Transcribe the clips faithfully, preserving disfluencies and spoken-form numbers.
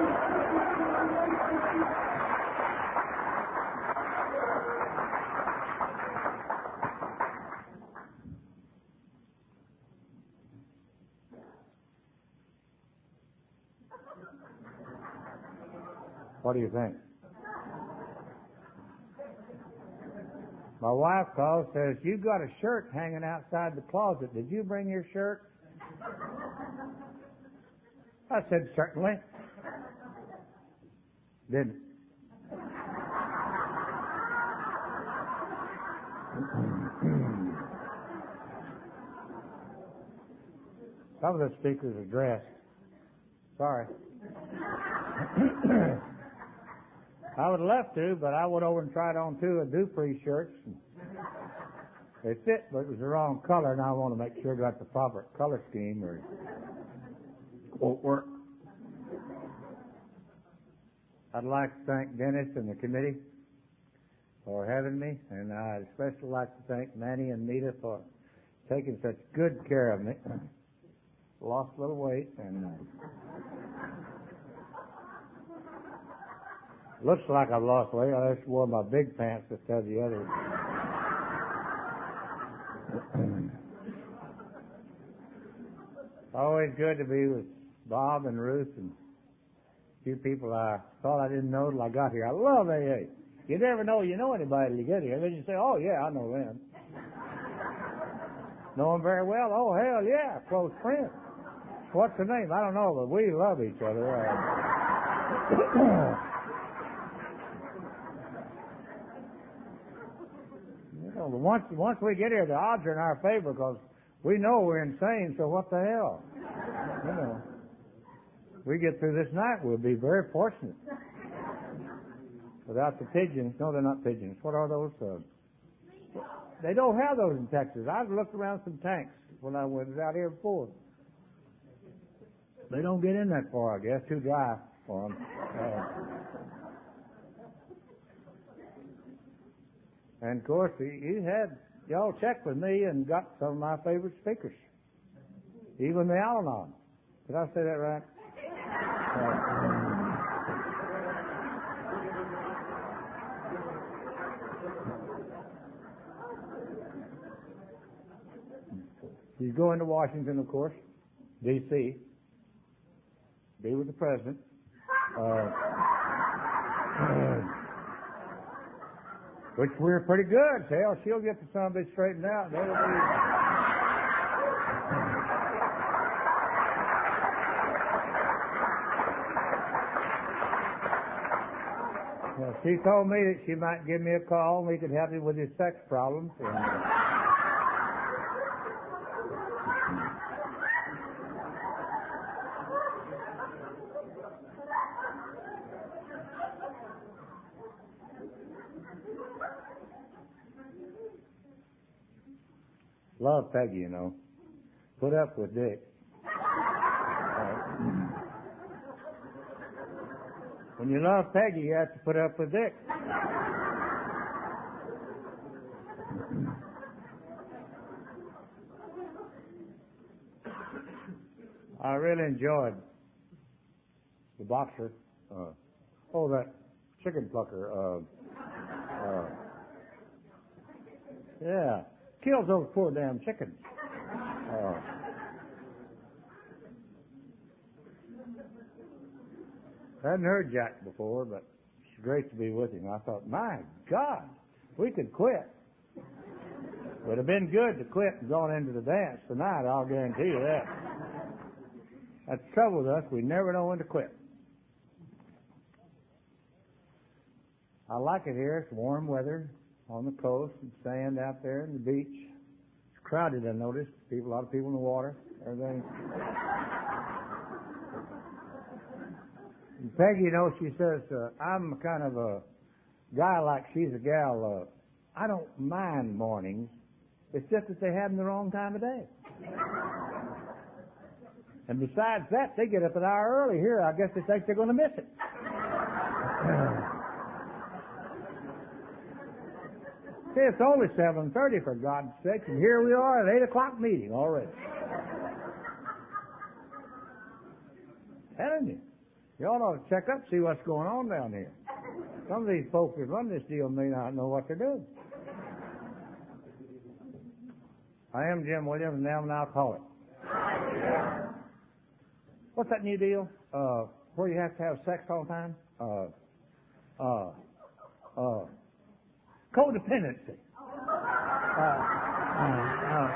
What do you think? My wife calls, says, "You got a shirt hanging outside the closet. Did you bring your shirt?" I said, "Certainly." Didn't. Some of the speakers are dressed. Sorry. I would love to, but I went over and tried on two of Dupree shirts. And they fit, but it was the wrong color, and I want to make sure I got the proper color scheme or it won't work. I'd like to thank Dennis and the committee for having me, and I'd especially like to thank Manny and Nita for taking such good care of me. Lost a little weight, and uh, looks like I've lost weight. I just wore my big pants instead of the others. Always good to be with Bob and Ruth and a few people I thought I didn't know till I got here. I love A A. You never know you know anybody till you get here. Then you say, "Oh, yeah, I know them." Know them very well? Oh, hell, yeah, close friends. What's the name? I don't know, but we love each other. Uh, you know, once once we get here, the odds are in our favor because we know we're insane. So what the hell? You know, we get through this night, we'll be very fortunate. Without the pigeons, no, they're not pigeons. What are those? Uh, they don't have those in Texas. I've looked around some tanks when I was out here before. They don't get in that far, I guess. Too dry for them. Uh, and, of course, he, he had, y'all checked with me and got some of my favorite speakers. Even the Al-Anon. Did I say that right? Uh, he's going to Washington, of course, D C Be with the president. Uh, which we're pretty good. Hell, she'll get the son of a bitch straightened out. That'll be... Well, she told me that she might give me a call and we could help him with his sex problems. And, uh, love Peggy, you know. Put up with Dick. Uh, when you love Peggy, you have to put up with Dick. I really enjoyed the boxer. Uh, oh, that chicken plucker. Uh, uh, yeah. Kills those poor damn chickens. Uh, hadn't heard Jack before, but it's great to be with him. I thought, my God, we could quit. Would have been good to quit and gone into the dance tonight, I'll guarantee you that. That's the trouble with us, we never know when to quit. I like it here, it's warm weather. On the coast and sand out there and the beach. It's crowded, I noticed. People, a lot of people in the water, everything. And Peggy, you know, she says, uh, I'm kind of a guy like she's a gal. Uh, I don't mind mornings. It's just that they have them the wrong time of day. And besides that, they get up an hour early here. I guess they think they're going to miss it. See, it's only seven thirty, for God's sake, and here we are at eight o'clock meeting already. Telling you. Y'all ought to check up, see what's going on down here. Some of these folks that run this deal may not know what they're doing. I am Jim Williams, and now I'm an alcoholic. What's that new deal? Uh, where you have to have sex all the time? Uh, uh, uh, codependency. Uh, uh, uh,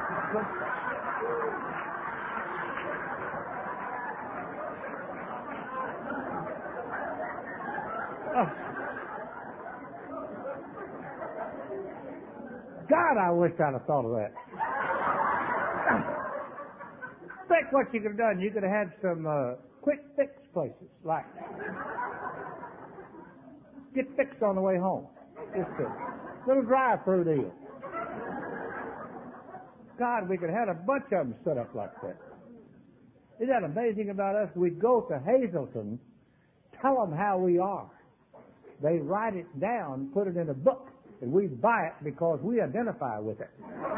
uh, God, I wish I'd have thought of that. Think what you could have done. You could have had some uh, quick fix places, like get fixed on the way home. Just a little drive-through deal. God, we could have had a bunch of them set up like that. Isn't that amazing about us? We'd go to Hazleton, tell them how we are. They write it down, put it in a book, and we buy it because we identify with it.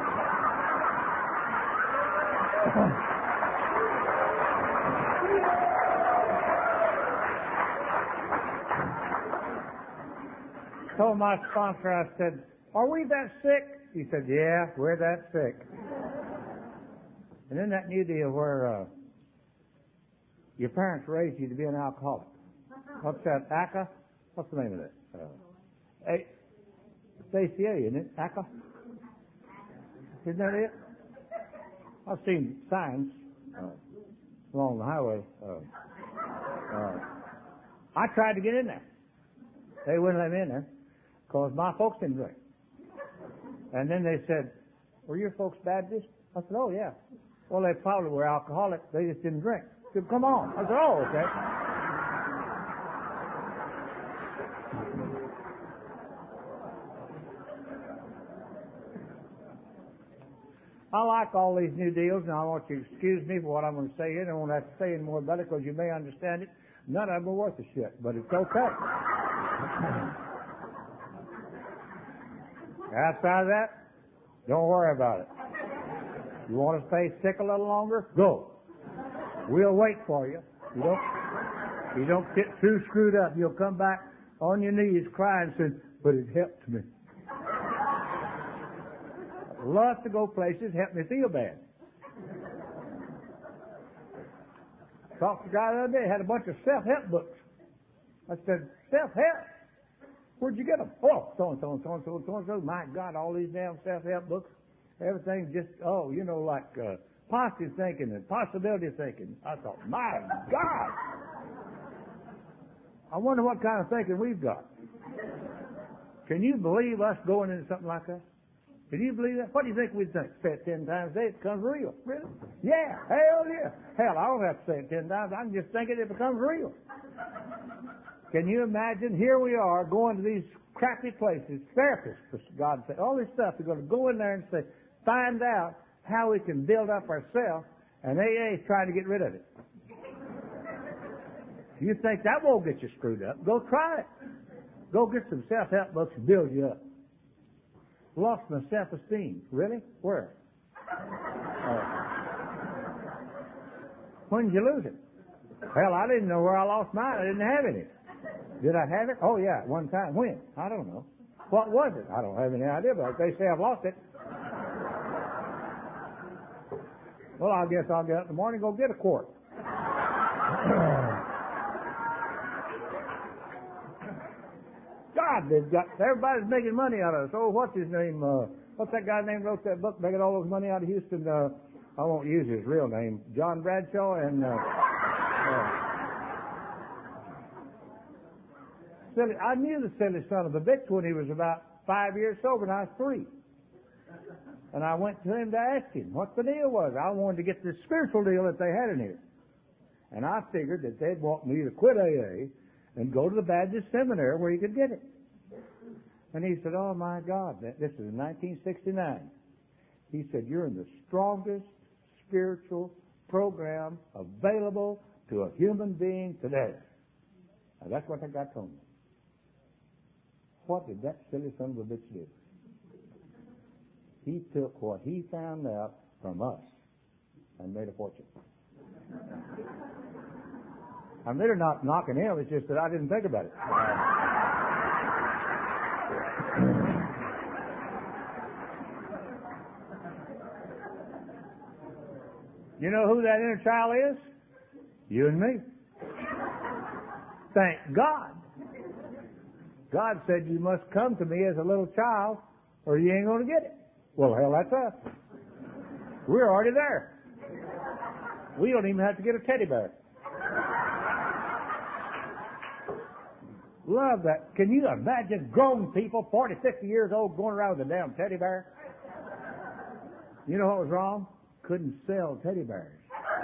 Told my sponsor, I said, are we that sick? He said, yeah, we're that sick. And then that new deal where uh, your parents raised you to be an alcoholic. What's that, A C A? What's the name of it? Uh, A C A, isn't it? A C A? Isn't that it? I've seen signs uh, along the highway. Uh, uh, I tried to get in there. They wouldn't let me in there because my folks didn't drink. And then they said, were your folks Baptist? I said, oh, yeah. Well, they probably were alcoholics. They just didn't drink. They said, come on. I said, oh, okay. I like all these new deals, and I want you to excuse me for what I'm going to say here. I don't have to say any more about it because you may understand it. None of them are worth a shit, but it's okay. Outside of that, don't worry about it. You want to stay sick a little longer? Go. We'll wait for you. You don't, you don't get too screwed up. You'll come back on your knees crying and say, but it helped me. I love to go places, help me feel bad. Talked to a guy the other day, had a bunch of self-help books. I said, self-help? Where'd you get them? Oh, so-and-so and so-and-so and so-and-so. My God, all these damn self-help books. Everything's just, oh, you know, like uh, positive thinking and possibility thinking. I thought, my God. I wonder what kind of thinking we've got. Can you believe us going into something like that? Can you believe that? What do you think we'd think? Say it ten times a day, it becomes real. Really? Yeah, hell yeah. Hell, I don't have to say it ten times. I can just think it, it becomes real. Can you imagine? Here we are going to these crappy places, therapists, for God's sake, all this stuff. We're going to go in there and say, find out how we can build up ourselves, and A A is trying to get rid of it. You think that won't get you screwed up? Go try it. Go get some self-help books and build you up. Lost my self-esteem. Really? Where? Uh, when did you lose it? Hell, I didn't know where I lost mine. I didn't have any. Did I have it? Oh, yeah, at one time. When? I don't know. What was it? I don't have any idea, but they say I've lost it. Well, I guess I'll get up in the morning and go get a quart. God, they've got, everybody's making money out of it. So what's his name? Uh, what's that guy's name wrote that book, making all those money out of Houston? Uh, I won't use his real name. John Bradshaw and... Uh, uh, silly, I knew the silly son of a bitch when he was about five years sober and I was three. And I went to him to ask him what the deal was. I wanted to get this spiritual deal that they had in here. And I figured that they'd want me to quit A A and go to the Baptist seminary where you could get it. And he said, oh my God, this is in nineteen sixty-nine. He said, you're in the strongest spiritual program available to a human being today. Now that's what that guy told me. What did that silly son of a bitch do? He took what he found out from us and made a fortune. I'm really not knocking him. It's just that I didn't think about it. You know who that inner child is? You and me. Thank God. God said you must come to me as a little child or you ain't going to get it. Well, hell, that's us. We're already there. We don't even have to get a teddy bear. Love that. Can you imagine grown people, forty, fifty years old, going around with a damn teddy bear? You know what was wrong? Couldn't sell teddy bears.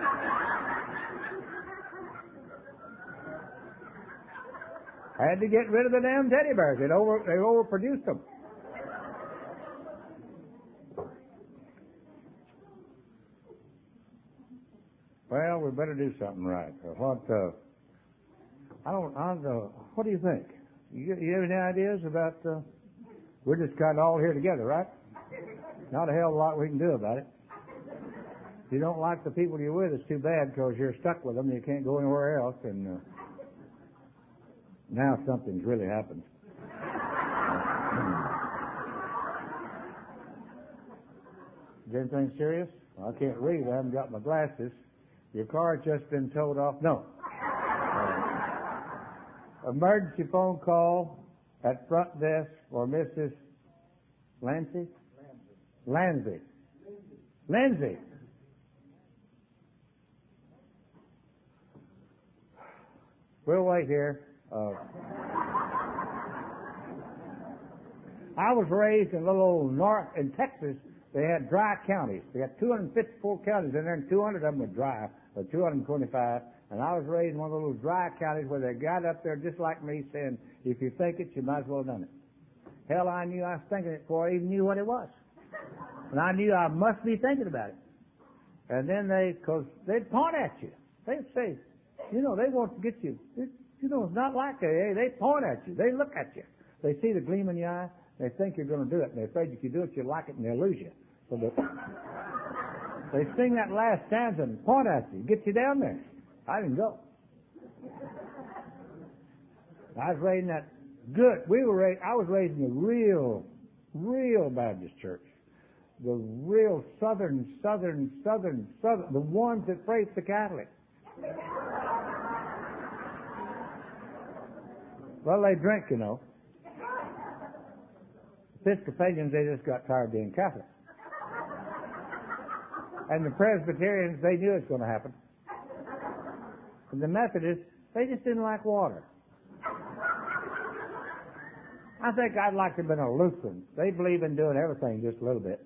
Had to get rid of the damn teddy bears. They over they overproduced them. Well, we better do something right. What? Uh, I don't. I don't know. What do you think? You, you have any ideas about? Uh, we're just kind of all here together, right? Not a hell of a lot we can do about it. If you don't like the people you're with, it's too bad because you're stuck with them. You can't go anywhere else. And uh, now something's really happened. Is anything serious? I can't read. I haven't got my glasses. Your car's just been towed off. No. Uh, emergency phone call at front desk for Missus Lansing? Lansing. Lindsay. We'll wait here. Uh, I was raised in a little old north in Texas. They had dry counties. They got two hundred fifty-four counties in there, and two hundred of them were dry, or two hundred twenty-five. And I was raised in one of those little dry counties where they got up there just like me saying, if you think it, you might as well have done it. Hell, I knew I was thinking it before I even knew what it was. And I knew I must be thinking about it. And then they, because they'd point at you. They'd say, you know, they want to get you. It, you know, it's not like they, they point at you. They look at you. They see the gleam in your eye. They think you're going to do it. And they're afraid if you do it, you'll like it and they'll lose you. So they, they sing that last stanza and point at you, get you down there. I didn't go. I was raised in that good. We were raised, I was raised in a real, real Baptist church. The real southern, southern, southern, southern, the ones that praise the Catholics. Well, they drink, you know. Episcopalians, they just got tired of being Catholic. And the Presbyterians, they knew it was going to happen. And the Methodists, they just didn't like water. I think I'd like to have been a Lutheran. They believe in doing everything just a little bit.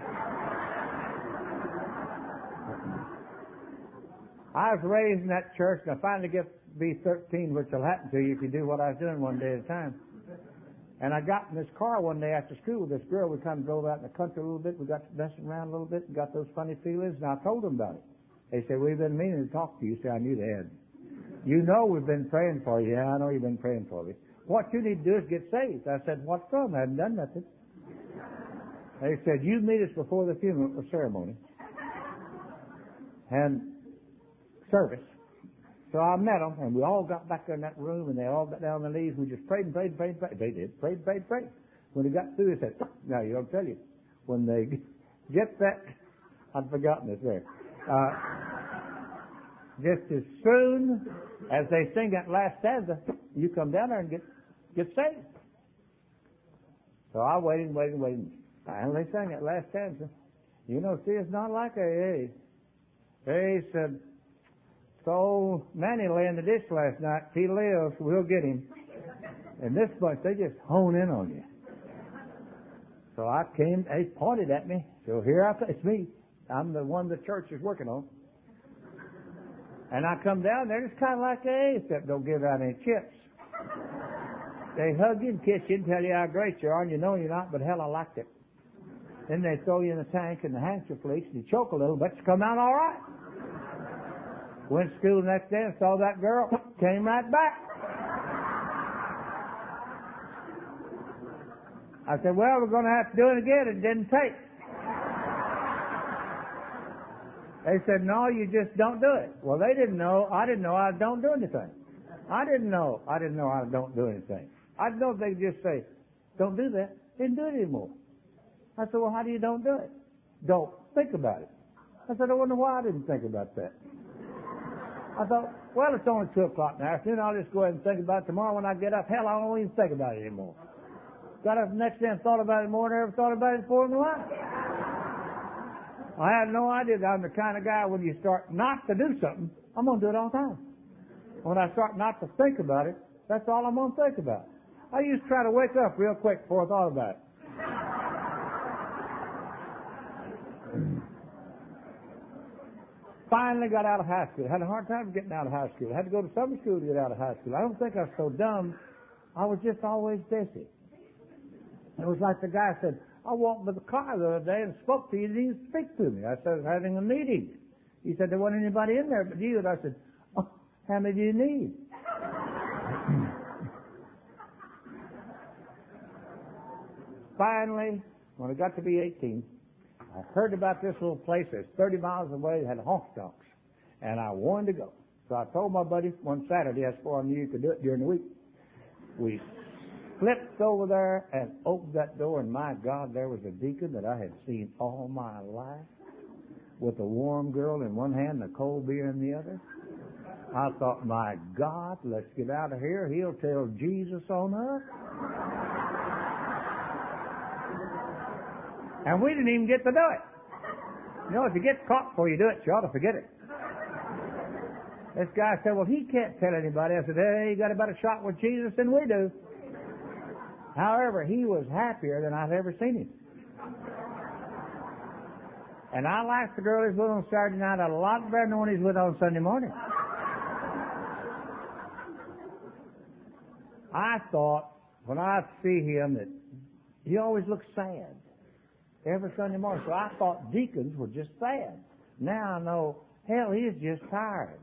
I was raised in that church, and I finally get to be thirteen, which will happen to you if you do what I was doing one day at a time. And I got in this car one day after school with this girl. We kind of drove out in the country a little bit. We got messing around a little bit and got those funny feelings, and I told them about it. They said, we've been meaning to talk to you. So I knew they had. You know we've been praying for you. Yeah, I know you've been praying for me. What you need to do is get saved. I said, what's from? I haven't done nothing. They said, you meet us before the funeral or ceremony and service. So I met them, and we all got back there in that room, and they all got down on their knees. We just prayed and prayed and prayed and prayed. They did. Prayed, prayed, prayed. When they got through, they said, now, you don't tell you. When they get that, I'd forgotten this there. Uh, just as soon as they sing that last stanza, you come down there and get, get saved. So I waited and waited and waited. And they sang that last stanza. You know, see, it's not like A A. They said, so Manny lay in the ditch last night. If he lives, we'll get him. And this bunch, they just hone in on you. So I came, they pointed at me. So here I, it's me. I'm the one the church is working on. And I come down there, it's kind of like A A, except don't give out any chips. They hug you and kiss you and tell you how great you are, and you know you're not, but hell, I liked it. Then they throw you in the tank and the handkerchief leaks, and you choke a little, but you come out all right. Went to school the next day and saw that girl, came right back. I said, well, we're going to have to do it again. It didn't take. They said, no, you just don't do it. Well, they didn't know. I didn't know I don't do anything. I didn't know. I didn't know I don't do anything. I didn't know if they could just say, don't do that. Didn't do it anymore. I said, well, how do you don't do it? Don't think about it. I said, I wonder why I didn't think about that. I thought, well, it's only two o'clock in the afternoon. I'll just go ahead and think about it tomorrow when I get up. Hell, I don't even think about it anymore. Got up the next day and thought about it more than I ever thought about it before in my life. I had no idea that I'm the kind of guy when you start not to do something, I'm going to do it all the time. When I start not to think about it, that's all I'm going to think about. I used to try to wake up real quick before I thought about it. Finally got out of high school. Had a hard time getting out of high school. I had to go to summer school to get out of high school. I don't think I was so dumb. I was just always busy. It was like the guy said, I walked by the car the other day and spoke to you. He didn't speak to me. I said, I was having a meeting. He said, there wasn't anybody in there but you. And I said, oh, how many do you need? Finally, when I got to be eighteen, I heard about this little place that's thirty miles away that had honk donks, and I wanted to go. So I told my buddy one Saturday, that's before I knew you could do it during the week. We slipped over there and opened that door, and my God, there was a deacon that I had seen all my life with a warm girl in one hand and a cold beer in the other. I thought, my God, let's get out of here. He'll tell Jesus on us. And we didn't even get to do it. You know, if you get caught before you do it, you ought to forget it. This guy said, well, he can't tell anybody. I said, hey, you got a better shot with Jesus than we do. However, he was happier than I've ever seen him. And I liked the girl he's with on Saturday night a lot better than when he's with on Sunday morning. I thought, when I see him, that he always looks sad every Sunday morning. So I thought deacons were just sad. Now I know, hell, he's just tired.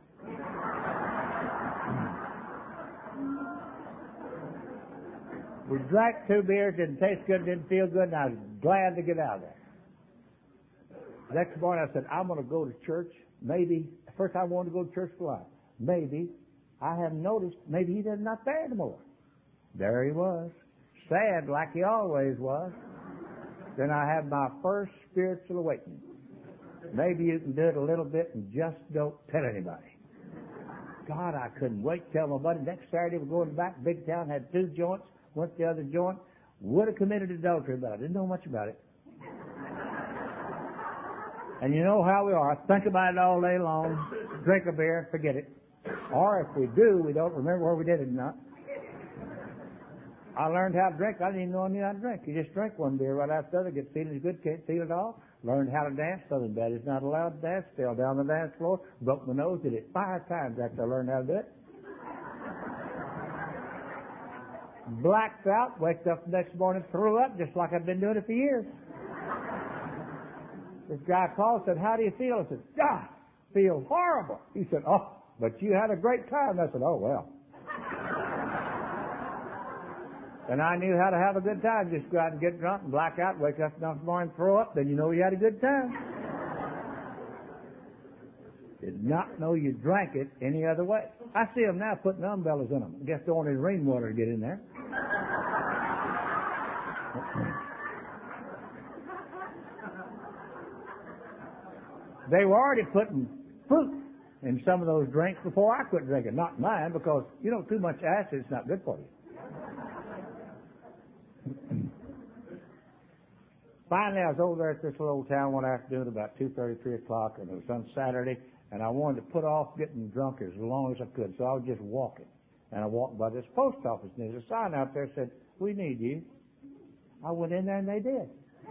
We drank two beers, didn't taste good, didn't feel good, and I was glad to get out of there. Next morning I said, I'm going to go to church. Maybe, first I wanted to go to church for life. Maybe, I haven't noticed, maybe he's not there anymore. There he was, sad like he always was. Then I had my first spiritual awakening. Maybe you can do it a little bit and just don't tell anybody. God, I couldn't wait to tell my buddy. Next Saturday we're going back, big town, had two joints, went to the other joint, would have committed adultery, but I didn't know much about it. And you know how we are. Think about it all day long, drink a beer, forget it. Or if we do, we don't remember where we did it or not. I learned how to drink. I didn't even know I knew how to drink. You just drink one beer right after the other, get feeling good, can't feel it all. Learned how to dance. Southern Baptist not allowed to dance. Fell down the dance floor, broke my nose, did it five times after I learned how to do it. Blacked out, waked up the next morning, threw up, just like I've been doing it for years. This guy called, said, how do you feel? I said, God, feel horrible. He said, oh, but you had a great time. I said, oh, well. And I knew how to have a good time. Just go out and get drunk and black out, wake up the next morning, throw up, then you know you had a good time. Did not know you drank it any other way. I see them now putting umbrellas in them. I guess they wanted rainwater to get in there. They were already putting fruit in some of those drinks before I quit drinking. Not mine, because, you know, too much acid is not good for you. Finally, I was over there at this little town one afternoon about two thirty, three o'clock, and it was on Saturday, and I wanted to put off getting drunk as long as I could, so I was just walking. And I walked by this post office, and there's a sign out there that said, we need you. I went in there, and they did.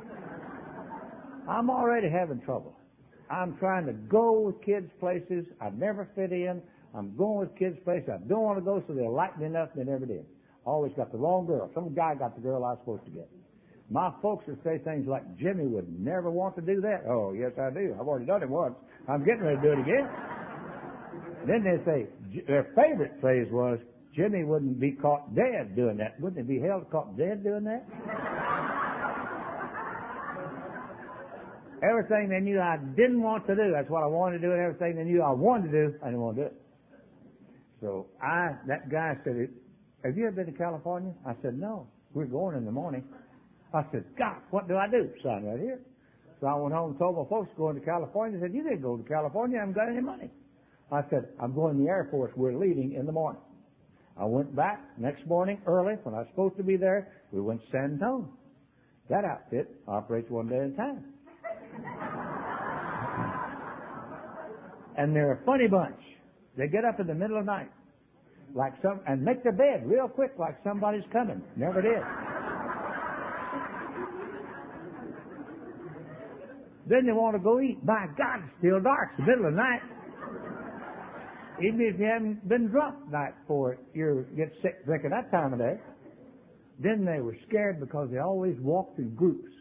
I'm already having trouble. I'm trying to go with kids' places. I never fit in. I'm going with kids' places. I don't want to go, so they'll like me enough, and they never did. Always got the wrong girl. Some guy got the girl I was supposed to get. My folks would say things like, Jimmy would never want to do that. Oh, yes, I do. I've already done it once. I'm getting ready to do it again. Then they say, their favorite phrase was, Jimmy wouldn't be caught dead doing that. Wouldn't he be held caught dead doing that? Everything they knew I didn't want to do, that's what I wanted to do, and everything they knew I wanted to do, I didn't want to do it. So I, that guy said, have you ever been to California? I said, no. We're going in the morning. I said, God, what do I do? Sign right here. So I went home and told my folks going to California. They said, you didn't go to California. I haven't got any money. I said, I'm going to the Air Force. We're leaving in the morning. I went back next morning early when I was supposed to be there. We went to San Antonio. That outfit operates one day at a time. And they're a funny bunch. They get up in the middle of the night, like some, and make their bed real quick, like somebody's coming. Never did. Then they want to go eat. My God, it's still dark. It's the middle of the night. Even if you haven't been drunk the night before, you get sick drinking that time of day. Then they were scared because they always walked in groups.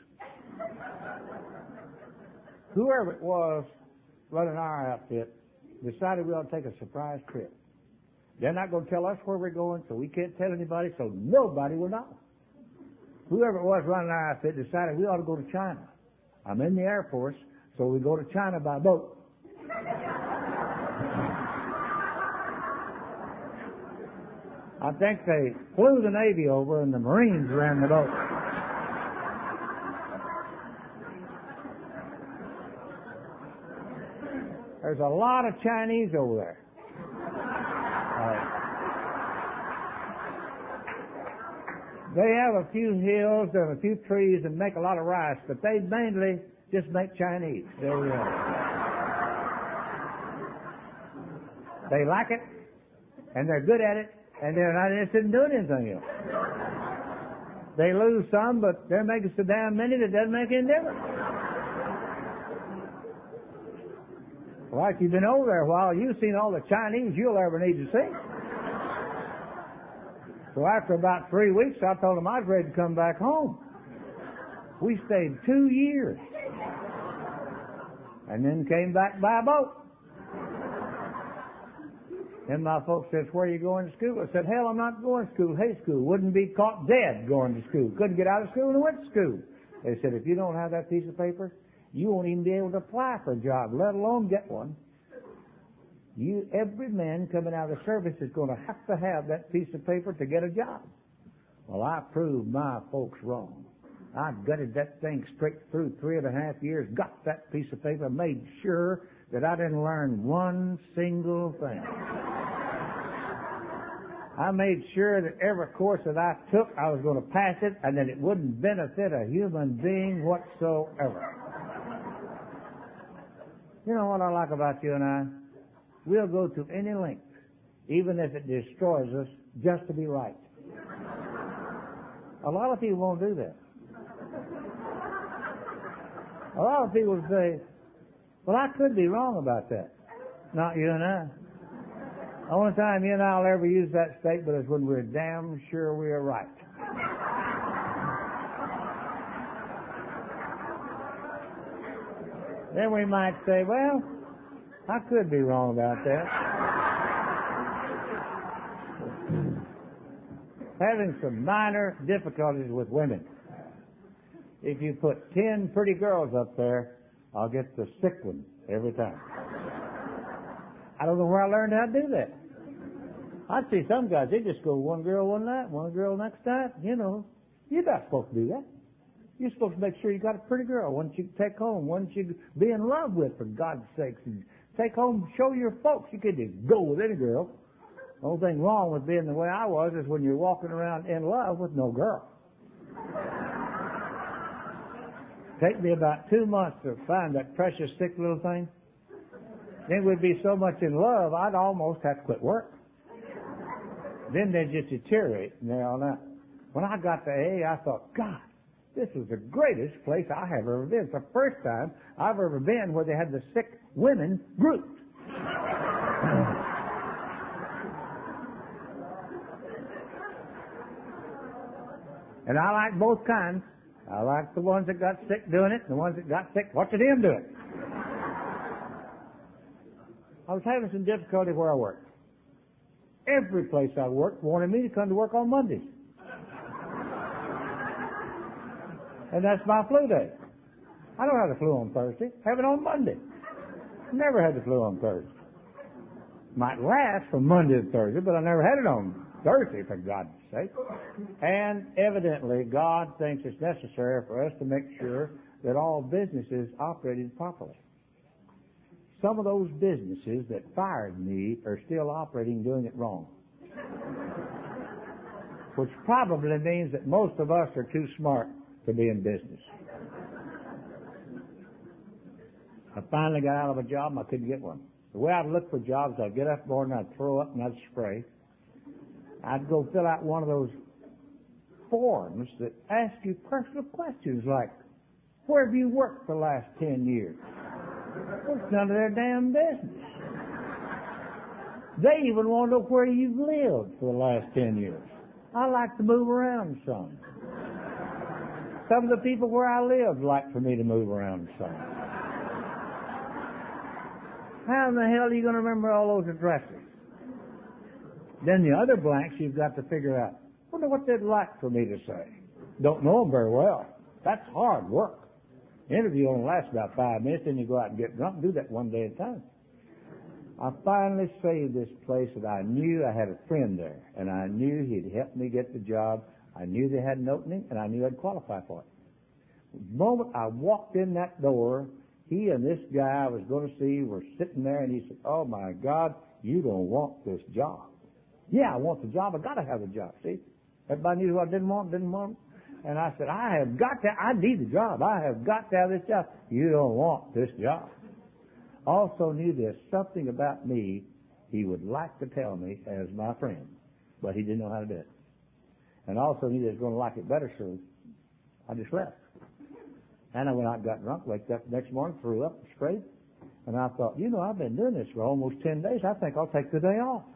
Whoever it was running our outfit decided we ought to take a surprise trip. They're not going to tell us where we're going, so we can't tell anybody, so nobody will know. Whoever it was running our outfit decided we ought to go to China. I'm in the Air Force, so we go to China by boat. I think they flew the Navy over and the Marines ran the boat. There's a lot of Chinese over there. Uh, they have a few hills and a few trees and make a lot of rice, but they mainly just make Chinese. There we are. They like it, and they're good at it, and they're not interested in doing anything else. They lose some, but they're making so damn many that it doesn't make any difference. Well, if you've been over there a while, you've seen all the Chinese you'll ever need to see. So after about three weeks, I told them I was ready to come back home. We stayed two years. And then came back by boat. Then my folks said, where are you going to school? I said, hell, I'm not going to school. Hey, school. Wouldn't be caught dead going to school. Couldn't get out of school and went to school. They said, if you don't have that piece of paper, you won't even be able to apply for a job, let alone get one. You, every man coming out of the service is going to have to have that piece of paper to get a job. Well, I proved my folks wrong. I gutted that thing straight through three and a half years, got that piece of paper, made sure that I didn't learn one single thing. I made sure that every course that I took, I was going to pass it, and that it wouldn't benefit a human being whatsoever. You know what I like about you and I? We'll go to any length, even if it destroys us, just to be right. A lot of people won't do that. A lot of people say, well, I could be wrong about that. Not you and I. The only time you and I will ever use that statement is when we're damn sure we are right. Then we might say, well, I could be wrong about that. Having some minor difficulties with women. If you put ten pretty girls up there, I'll get the sick one every time. I don't know where I learned how to do that. I'd see some guys, they just go one girl one night, one girl next night. You know, you're not supposed to do that. You're supposed to make sure you got a pretty girl, one you can take home, one you be in love with, for God's sakes. And take home, show your folks. You could just go with any girl. The only thing wrong with being the way I was is when you're walking around in love with no girl. Take me about two months to find that precious sick little thing. Then we'd be so much in love, I'd almost have to quit work. Then they'd just deteriorate from there on out. When I got to A A, I thought, God, this is the greatest place I have ever been. It's the first time I've ever been where they had the sick women grouped. And I like both kinds. I like the ones that got sick doing it and the ones that got sick watching them do it. I was having some difficulty where I worked. Every place I worked wanted me to come to work on Mondays. And that's my flu day. I don't have the flu on Thursday. Have it on Monday. Never had the flu on Thursday. Might last from Monday to Thursday, but I never had it on Thursday, for God's sake. And evidently, God thinks it's necessary for us to make sure that all businesses operated properly. Some of those businesses that fired me are still operating doing it wrong. Which probably means that most of us are too smart to be in business. I finally got out of a job and I couldn't get one. The way I'd look for jobs, I'd get up in the morning, I'd throw up and I'd spray. I'd go fill out one of those forms that ask you personal questions like, where have you worked for the last ten years? Well, it's none of their damn business. They even want to know where you've lived for the last ten years. I like to move around some. Some of the people where I lived like for me to move around some. How in the hell are you going to remember all those addresses? Then the other blanks you've got to figure out. Wonder what they'd like for me to say. Don't know them very well. That's hard work. The interview only lasts about five minutes, then you go out and get drunk and do that one day at a time. I finally saved this place that I knew I had a friend there, and I knew he'd help me get the job. I knew they had an opening, and I knew I'd qualify for it. The moment I walked in that door, he and this guy I was going to see were sitting there, and he said, oh, my God, you don't want this job. Yeah, I want the job. I got to have the job, see? Everybody knew who I didn't want, didn't want. And I said, I have got to, I need the job. I have got to have this job. You don't want this job. Also knew there's something about me he would like to tell me as my friend, but he didn't know how to do it. And also knew he was going to like it better, so I just left. And I went out and got drunk, waked up the next morning, threw up, sprayed, and I thought, you know, I've been doing this for almost ten days. I think I'll take the day off.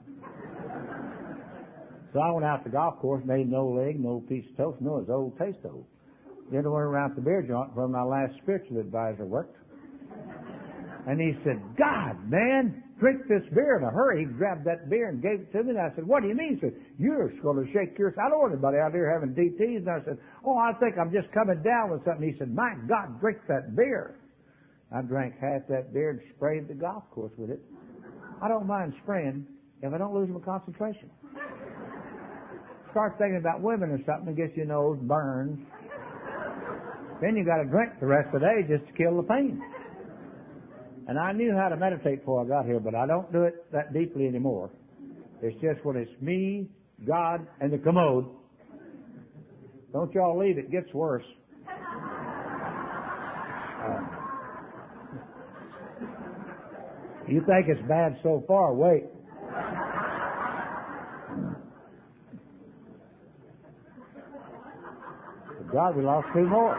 So I went out to the golf course, made no leg, no piece of toast, no, it was old taste old. Then I went around to the beer joint where my last spiritual advisor worked. And he said, God, man, drink this beer in a hurry. He grabbed that beer and gave it to me. And I said, what do you mean? He said, you're going to shake yours. I don't want anybody out there having D Ts. And I said, oh, I think I'm just coming down with something. He said, my God, drink that beer. I drank half that beer and sprayed the golf course with it. I don't mind spraying if I don't lose my concentration. Start thinking about women or something, it gets your nose burned. Then you got to drink the rest of the day just to kill the pain. And I knew how to meditate before I got here, but I don't do it that deeply anymore. It's just when it's me, God, and the commode. Don't y'all leave, it gets worse. Uh, you think it's bad so far, wait. God, we lost two more.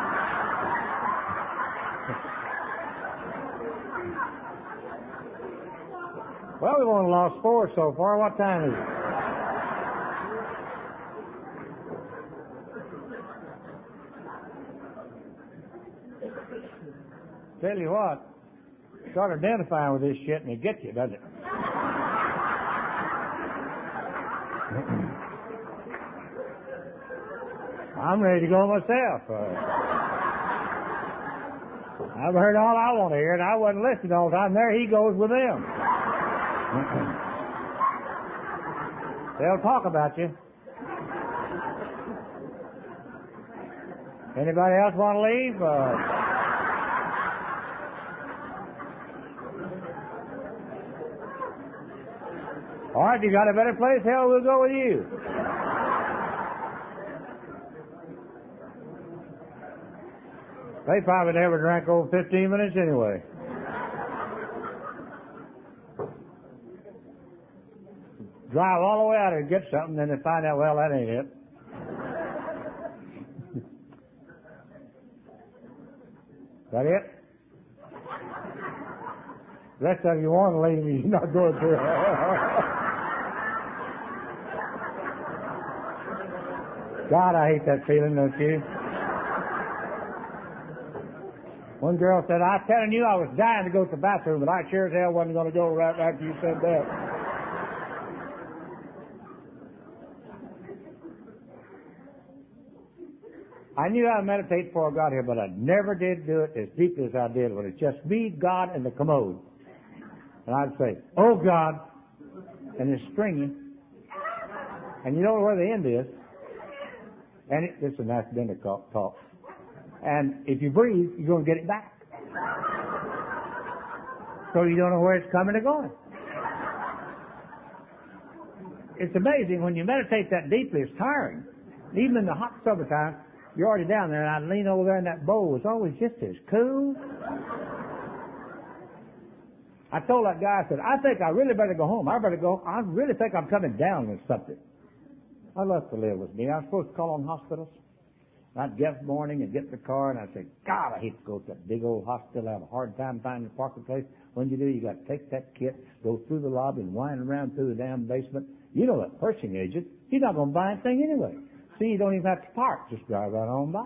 Well, we've only lost four so far. What time is it? Tell you what, start identifying with this shit and it gets you, doesn't it? I'm ready to go myself. Uh, I've heard all I want to hear, and I wasn't listening all the time. There he goes with them. They'll talk about you. Anybody else want to leave? Uh, all right, you got a better place? Hell, we'll go with you. They probably never drank over fifteen minutes anyway. Drive all the way out here and get something, then they find out, well, that ain't it. That it? The rest of you want to leave me, you're not going through. God, I hate that feeling, don't you? One girl said, I'm telling you, I was dying to go to the bathroom, but I sure as hell wasn't going to go right after you said that. I knew how to meditate before I got here, but I never did do it as deeply as I did when it's just me, God, and the commode. And I'd say, oh, God, and it's stringy. And you don't know where the end is. And it, it's an accidental talk. And if you breathe, you're going to get it back. So you don't know where it's coming or going. It's amazing when you meditate that deeply, it's tiring. Even in the hot summertime, you're already down there, and I'd lean over there, and that bowl was always just as cool. I told that guy, I said, I think I really better go home. I better go. I really think I'm coming down with something. I love to live with me. I was supposed to call on hospitals. I'd get up in the morning and get in the car, and I'd say, God, I hate to go to that big old hospital. I have a hard time finding a parking place. When you do, you got to take that kit, go through the lobby, and wind around through the damn basement. You know that purchasing agent, he's not going to buy anything anyway. See, you don't even have to park. Just drive right on by.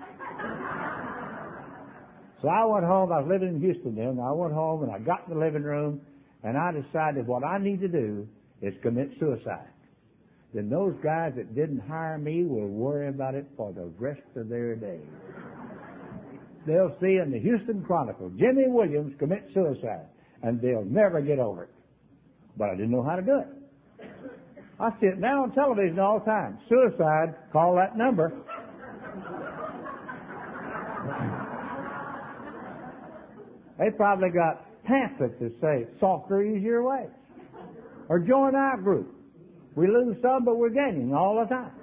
So I went home. I was living in Houston then. And I went home, and I got in the living room, and I decided what I need to do is commit suicide. Then those guys that didn't hire me will worry about it for the rest of their days. They'll see in the Houston Chronicle, Jimmy Williams commit suicide, and they'll never get over it. But I didn't know how to do it. I see it now on television all the time. Suicide, call that number. They probably got pamphlets that say, softer, easier ways. Or join our group. We lose some, but we're gaining all the time.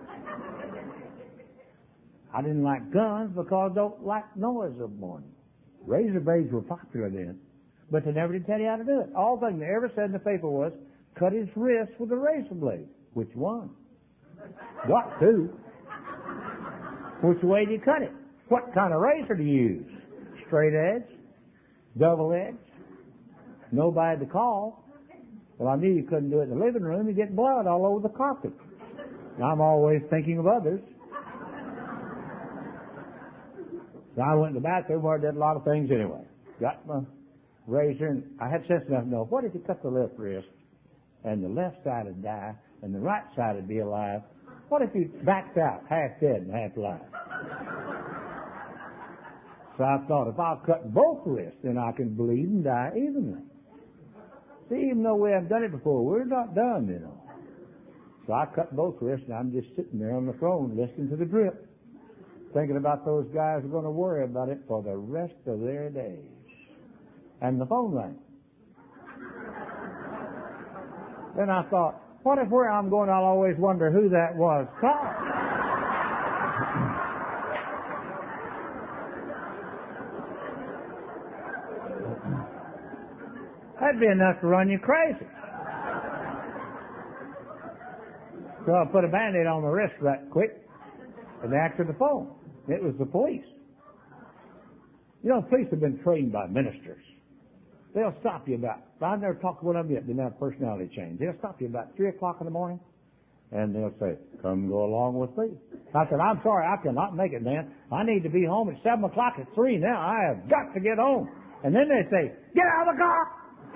I didn't like guns because I don't like noise of the morning. Razor blades were popular then, but they never did tell you how to do it. All thing they ever said in the paper was, cut his wrist with a razor blade. Which one? What to? Which way do you cut it? What kind of razor do you use? Straight edge? Double edge? Nobody to call. Well, I knew you couldn't do it in the living room. You get blood all over the carpet. I'm always thinking of others. So I went to the bathroom where I did a lot of things anyway. Got my razor, and I had sense enough to know, what if you cut the left wrist and the left side would die and the right side would be alive? What if you backed out, half dead and half alive? So I thought, if I'll cut both wrists, then I can bleed and die evenly. See, even though we haven't done it before, we're not done, you know. So I cut both wrists, and I'm just sitting there on the throne listening to the drip, thinking about those guys who are going to worry about it for the rest of their days. And the phone rang. Then I thought, what if where I'm going I'll always wonder who that was calling? That'd be enough to run you crazy. So I put a Band-Aid on my wrist right quick and answered the phone. It was the police. You know, police have been trained by ministers. They'll stop you about, I've never talked to one of them yet, didn't have personality change. They'll stop you about three o'clock in the morning, and they'll say, come go along with me. I said, I'm sorry, I cannot make it, man. I need to be home at seven o'clock at three now. I have got to get home. And then they say, get out of the car.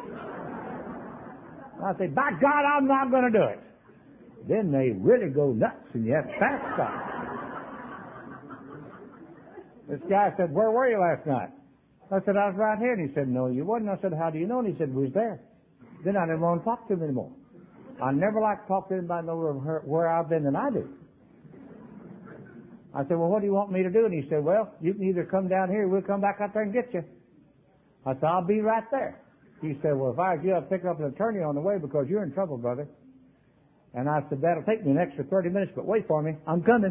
I say, by God, I'm not going to do it. Then they really go nuts, and you have to fast stop. This guy said, where were you last night? I said, I was right here. And he said, no, you wasn't. I said, how do you know? And he said, we was there. Then I didn't want to talk to him anymore. I never like to talk to anybody know where I've been than I do. I said, well, what do you want me to do? And he said, well, you can either come down here or we'll come back out there and get you. I said, I'll be right there. He said, well, if I was you, I'd pick up an attorney on the way because you're in trouble, brother. And I said, that'll take me an extra thirty minutes, but wait for me. I'm coming.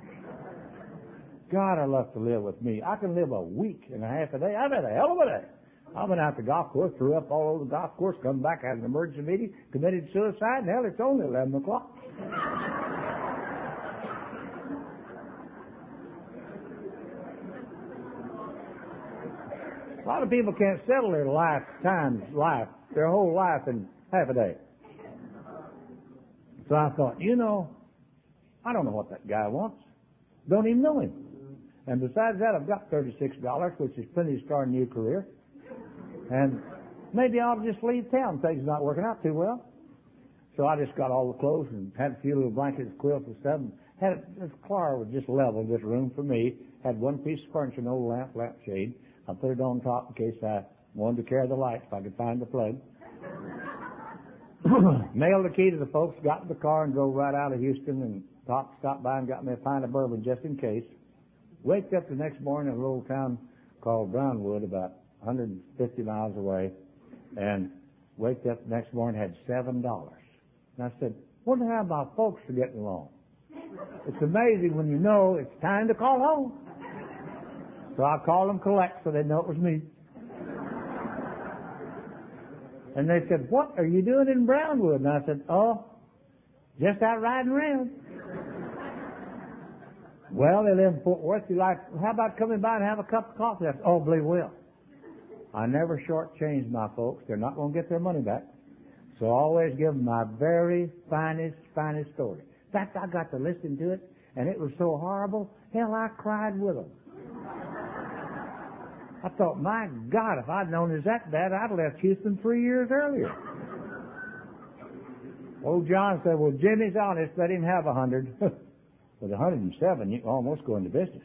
God, I love to live with me. I can live a week and a half a day. I've had a hell of a day. I went out to the golf course, threw up all over the golf course, come back, had an emergency meeting, committed suicide, and hell, it's only eleven o'clock. A lot of people can't settle their lifetime's life, their whole life in half a day. So I thought, you know, I don't know what that guy wants. Don't even know him. And besides that, I've got thirty-six dollars, which is plenty to start a new career. And maybe I'll just leave town. Things not working out too well. So I just got all the clothes and had a few little blankets, quilts and stuff. And had it, this car was just level this room for me. had one piece of furniture, an old lamp, lampshade. I put it on top in case I wanted to carry the lights if I could find the plug. Nailed the key to the folks, got in the car and drove right out of Houston, and stopped, stopped by and got me a pint of bourbon just in case. Waked up the next morning in a little town called Brownwood, about one hundred fifty miles away, and waked up the next morning and had seven dollars. And I said, wonder how my folks are getting along. It's amazing when you know it's time to call home. So I called them collect so they know it was me. And they said, what are you doing in Brownwood? And I said, oh, just out riding around. Well, they live in Fort Worth. You like, how about coming by and have a cup of coffee? I said, oh, believe will. I never shortchange my folks. They're not going to get their money back. So I always give them my very finest, finest story. In fact, I got to listen to it, and it was so horrible, hell, I cried with them. I thought, my God, if I'd known it was that bad, I'd have left Houston three years earlier. Old John said, well, Jimmy's honest, let him have a hundred. With a hundred and seven, you can almost go into business.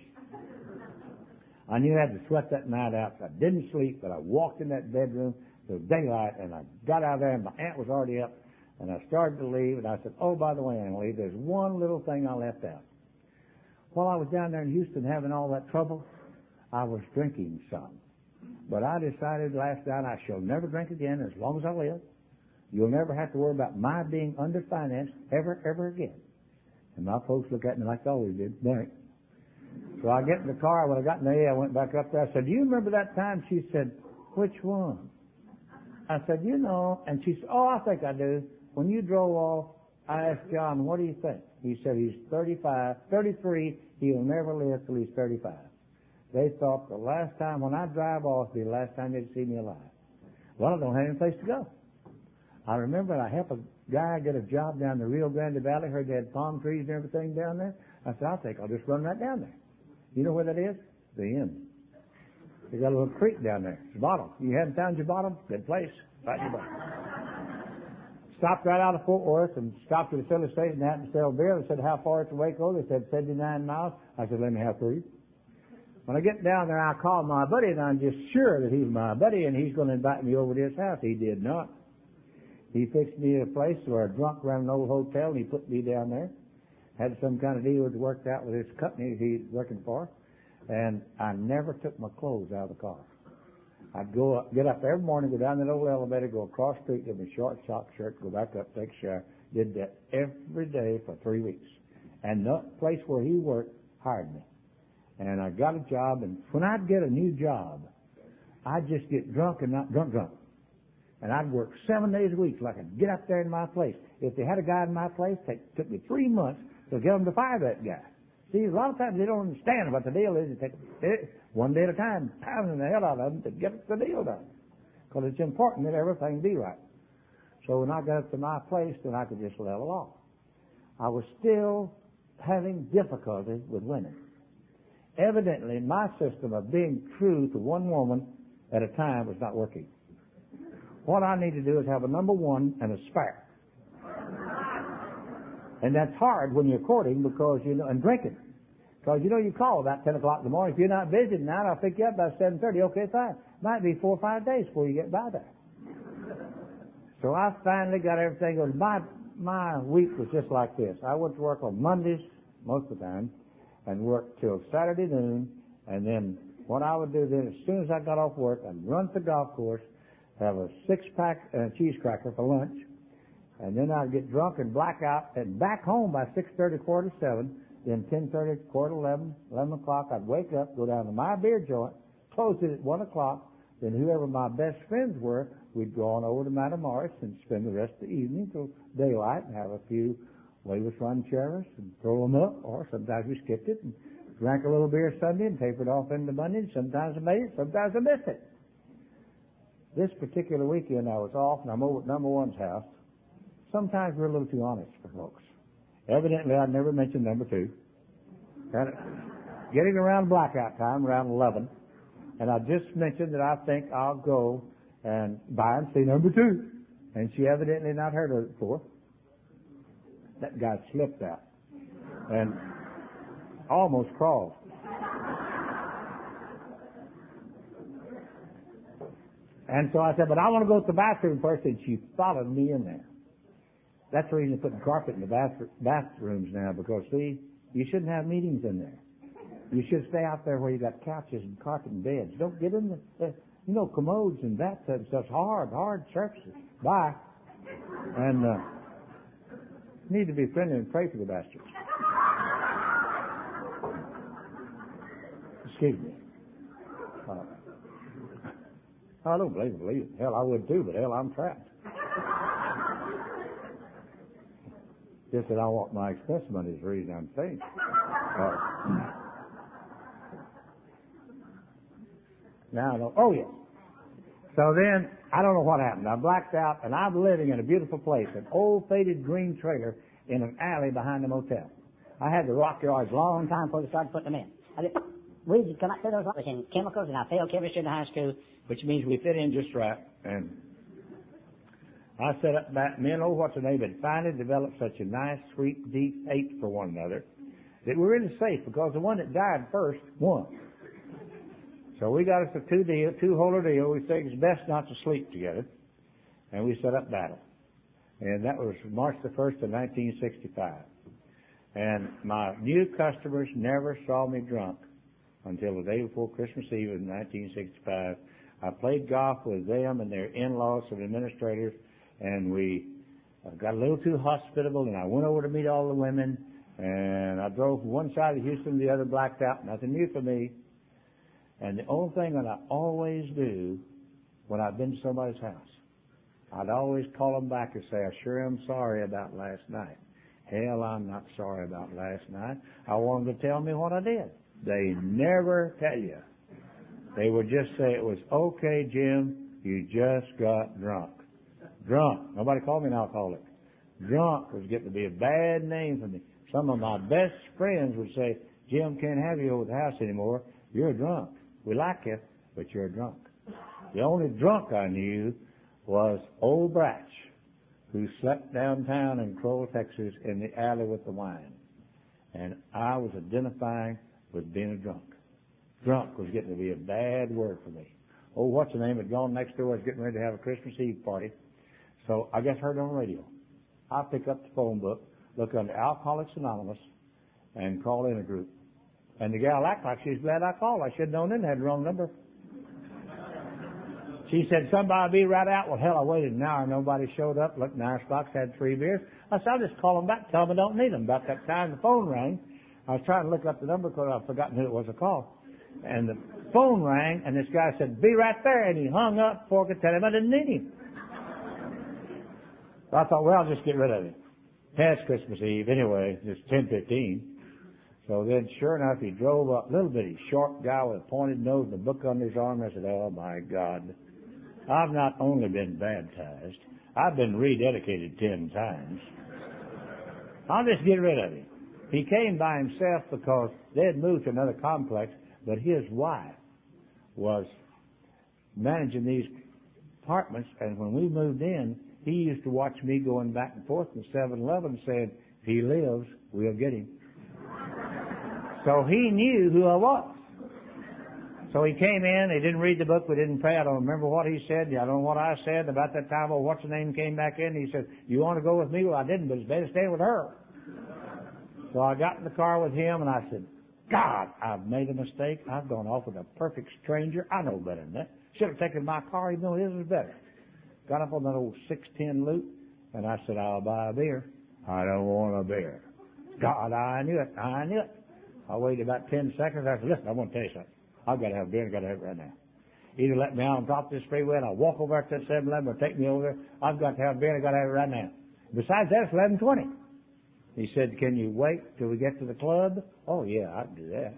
I knew I had to sweat that night out. I didn't sleep, but I walked in that bedroom. It was daylight, and I got out there, and my aunt was already up, and I started to leave, and I said, oh, by the way, Annalie, there's one little thing I left out. While I was down there in Houston having all that trouble, I was drinking some. But I decided last night I shall never drink again as long as I live. You'll never have to worry about my being underfinanced ever, ever again. And my folks look at me like they always did. Right. So I get in the car. When I got in the A, I went back up there. I said, do you remember that time? She said, which one? I said, you know. And she said, oh, I think I do. When you drove off, I asked John, what do you think? He said, he's thirty-five, thirty-three. He'll never live till he's thirty-five. They thought the last time when I drive off will be the last time they'd see me alive. Well, I don't have any place to go. I remember I helped a guy get a job down the Rio Grande Valley. Heard they had palm trees and everything down there. I said, I think I'll just run right down there. You know where that is? The inn. They got a little creek down there. It's bottom. You haven't found your bottom? Good place. Right your bottom. Stopped right out of Fort Worth and stopped at the filling station and had to sell beer. They said, how far is to Waco? They said, seventy-nine miles. I said, let me have three. When I get down there, I call my buddy, and I'm just sure that he's my buddy, and he's going to invite me over to his house. He did not. He fixed me a place where a drunk ran an old hotel, and he put me down there. Had some kind of deal that worked out with his company he's working for, and I never took my clothes out of the car. I'd go up, get up every morning, go down that old elevator, go across the street, give me a short sock shirt, go back up, take a shower. Did that every day for three weeks. And the place where he worked hired me. And I got a job, and when I'd get a new job, I'd just get drunk and not drunk drunk. And I'd work seven days a week so I could get up there in my place. If they had a guy in my place, it took me three months to get them to fire that guy. See, a lot of times they don't understand what the deal is. It takes it, one day at a time, pounding the hell out of them to get the deal done. Because it's important that everything be right. So when I got up to my place, then I could just level off. I was still having difficulty with women. Evidently, my system of being true to one woman at a time was not working. What I need to do is have a number one and a spare. And that's hard when you're courting because, you know, and drinking. Because, you know, you call about ten o'clock in the morning. If you're not busy tonight, I'll pick you up by seven thirty. Okay, fine. Might be four or five days before you get by there. So I finally got everything going. My, my week was just like this. I went to work on Mondays most of the time and worked till Saturday noon. And then what I would do then, as soon as I got off work, I'd run to the golf course, have a six-pack and a cheese cracker for lunch, and then I'd get drunk and black out, and back home by six thirty, quarter to seven, then ten thirty, quarter to eleven, eleven o'clock, I'd wake up, go down to my beer joint, close it at one o'clock, then whoever my best friends were, we'd go on over to Madam Morris and spend the rest of the evening till daylight and have a few Wayward Run chairs and throw them up, or sometimes we skipped it and drank a little beer Sunday and tapered off into Monday. Sometimes I made it, sometimes I missed it. This particular weekend I was off, and I'm over at number one's house. Sometimes we're a little too honest for folks. Evidently, I'd never mentioned number two. And getting around blackout time, around eleven, and I just mentioned that I think I'll go and buy and see number two. And she evidently not heard of it before. That guy slipped out and almost crawled. And so I said, but I want to go to the bathroom first, and she followed me in there. That's the reason they're putting carpet in the bath, bathrooms now, because, see, you shouldn't have meetings in there. You should stay out there where you got couches and carpet and beds. Don't get in the, uh, you know, commodes and bathtubs and stuff. Hard, hard surfaces. Bye. And uh, need to be friendly and pray for the bastards. Excuse me. Uh, I don't believe it, believe it. Hell, I would too, but hell, I'm trapped. Just that I want my expense money is the reason I'm saying. Uh, now I don't, oh yeah. So then, I don't know what happened. I blacked out, and I'm living in a beautiful place, an old faded green trailer in an alley behind the motel. I had the rock yards a long time before they started putting them in. I did, weeds would come up through those rocks and chemicals, and I failed chemistry in high school, which means we fit in just right. And I set up back, me and old what's her name had finally developed such a nice, sweet, deep hate for one another that we're really safe, because the one that died first won. So we got us a two deal, two holder deal. We think it's best not to sleep together, and we set up battle. And that was March the first of nineteen sixty-five. And my new customers never saw me drunk until the day before Christmas Eve in nineteen sixty-five. I played golf with them and their in-laws and administrators, and we got a little too hospitable, and I went over to meet all the women, and I drove from one side of Houston to the other, blacked out, nothing new for me. And the only thing that I always do when I've been to somebody's house, I'd always call them back and say, I sure am sorry about last night. Hell, I'm not sorry about last night. I want them to tell me what I did. They never tell you. They would just say, it was okay, Jim, you just got drunk. Drunk. Nobody called me an alcoholic. Drunk was getting to be a bad name for me. Some of my best friends would say, Jim, can't have you over the house anymore. You're drunk. We like you, but you're drunk. The only drunk I knew was old Bratch, who slept downtown in Crowell, Texas, in the alley with the wine. And I was identifying with being a drunk. Drunk was getting to be a bad word for me. Oh, what's the name had gone next door, was getting ready to have a Christmas Eve party. So I just heard it on the radio. I pick up the phone book, look under Alcoholics Anonymous, and call in a group. And the gal acted like she was glad I called. I should have known then, had the wrong number. She said, somebody will be right out. Well, hell, I waited an hour. Nobody showed up. Looked in our stocks, had three beers. I said, I'll just call them back, tell them I don't need them. About that time, the phone rang. I was trying to look up the number because I'd forgotten who it was to call. And the phone rang, and this guy said, be right there. And he hung up before I could tell him I didn't need him. So I thought, well, I'll just get rid of him. Past Christmas Eve, anyway, it's ten fifteen. So then, sure enough, he drove up, little bitty, short guy with a pointed nose and a book under his arm. I said, oh, my God. I've not only been baptized, I've been rededicated ten times. I'll just get rid of him. He came by himself because they had moved to another complex, but his wife was managing these apartments, and when we moved in, he used to watch me going back and forth in seven eleven saying, if he lives, we'll get him. So he knew who I was. So he came in, he didn't read the book, we didn't pray. I don't remember what he said, I don't know what I said. About that time, oh, what's the name came back in, he said, you want to go with me? Well, I didn't, but it's better to stay with her. So I got in the car with him, and I said, God, I've made a mistake. I've gone off with a perfect stranger. I know better than that. Should have taken my car, even though his was better. Got up on that old six ten loop, and I said, I'll buy a beer. I don't want a beer. God, I knew it. I knew it. I waited about ten seconds. I said, listen, I want to tell you something. I've got to have a beer. I've got to have it right now. Either let me out on top of this freeway, and I'll walk over to seven eleven, or take me over there. I've got to have a beer. I've got to have it right now. Besides that, it's eleven twenty. He said, can you wait till we get to the club? Oh, yeah, I can do that.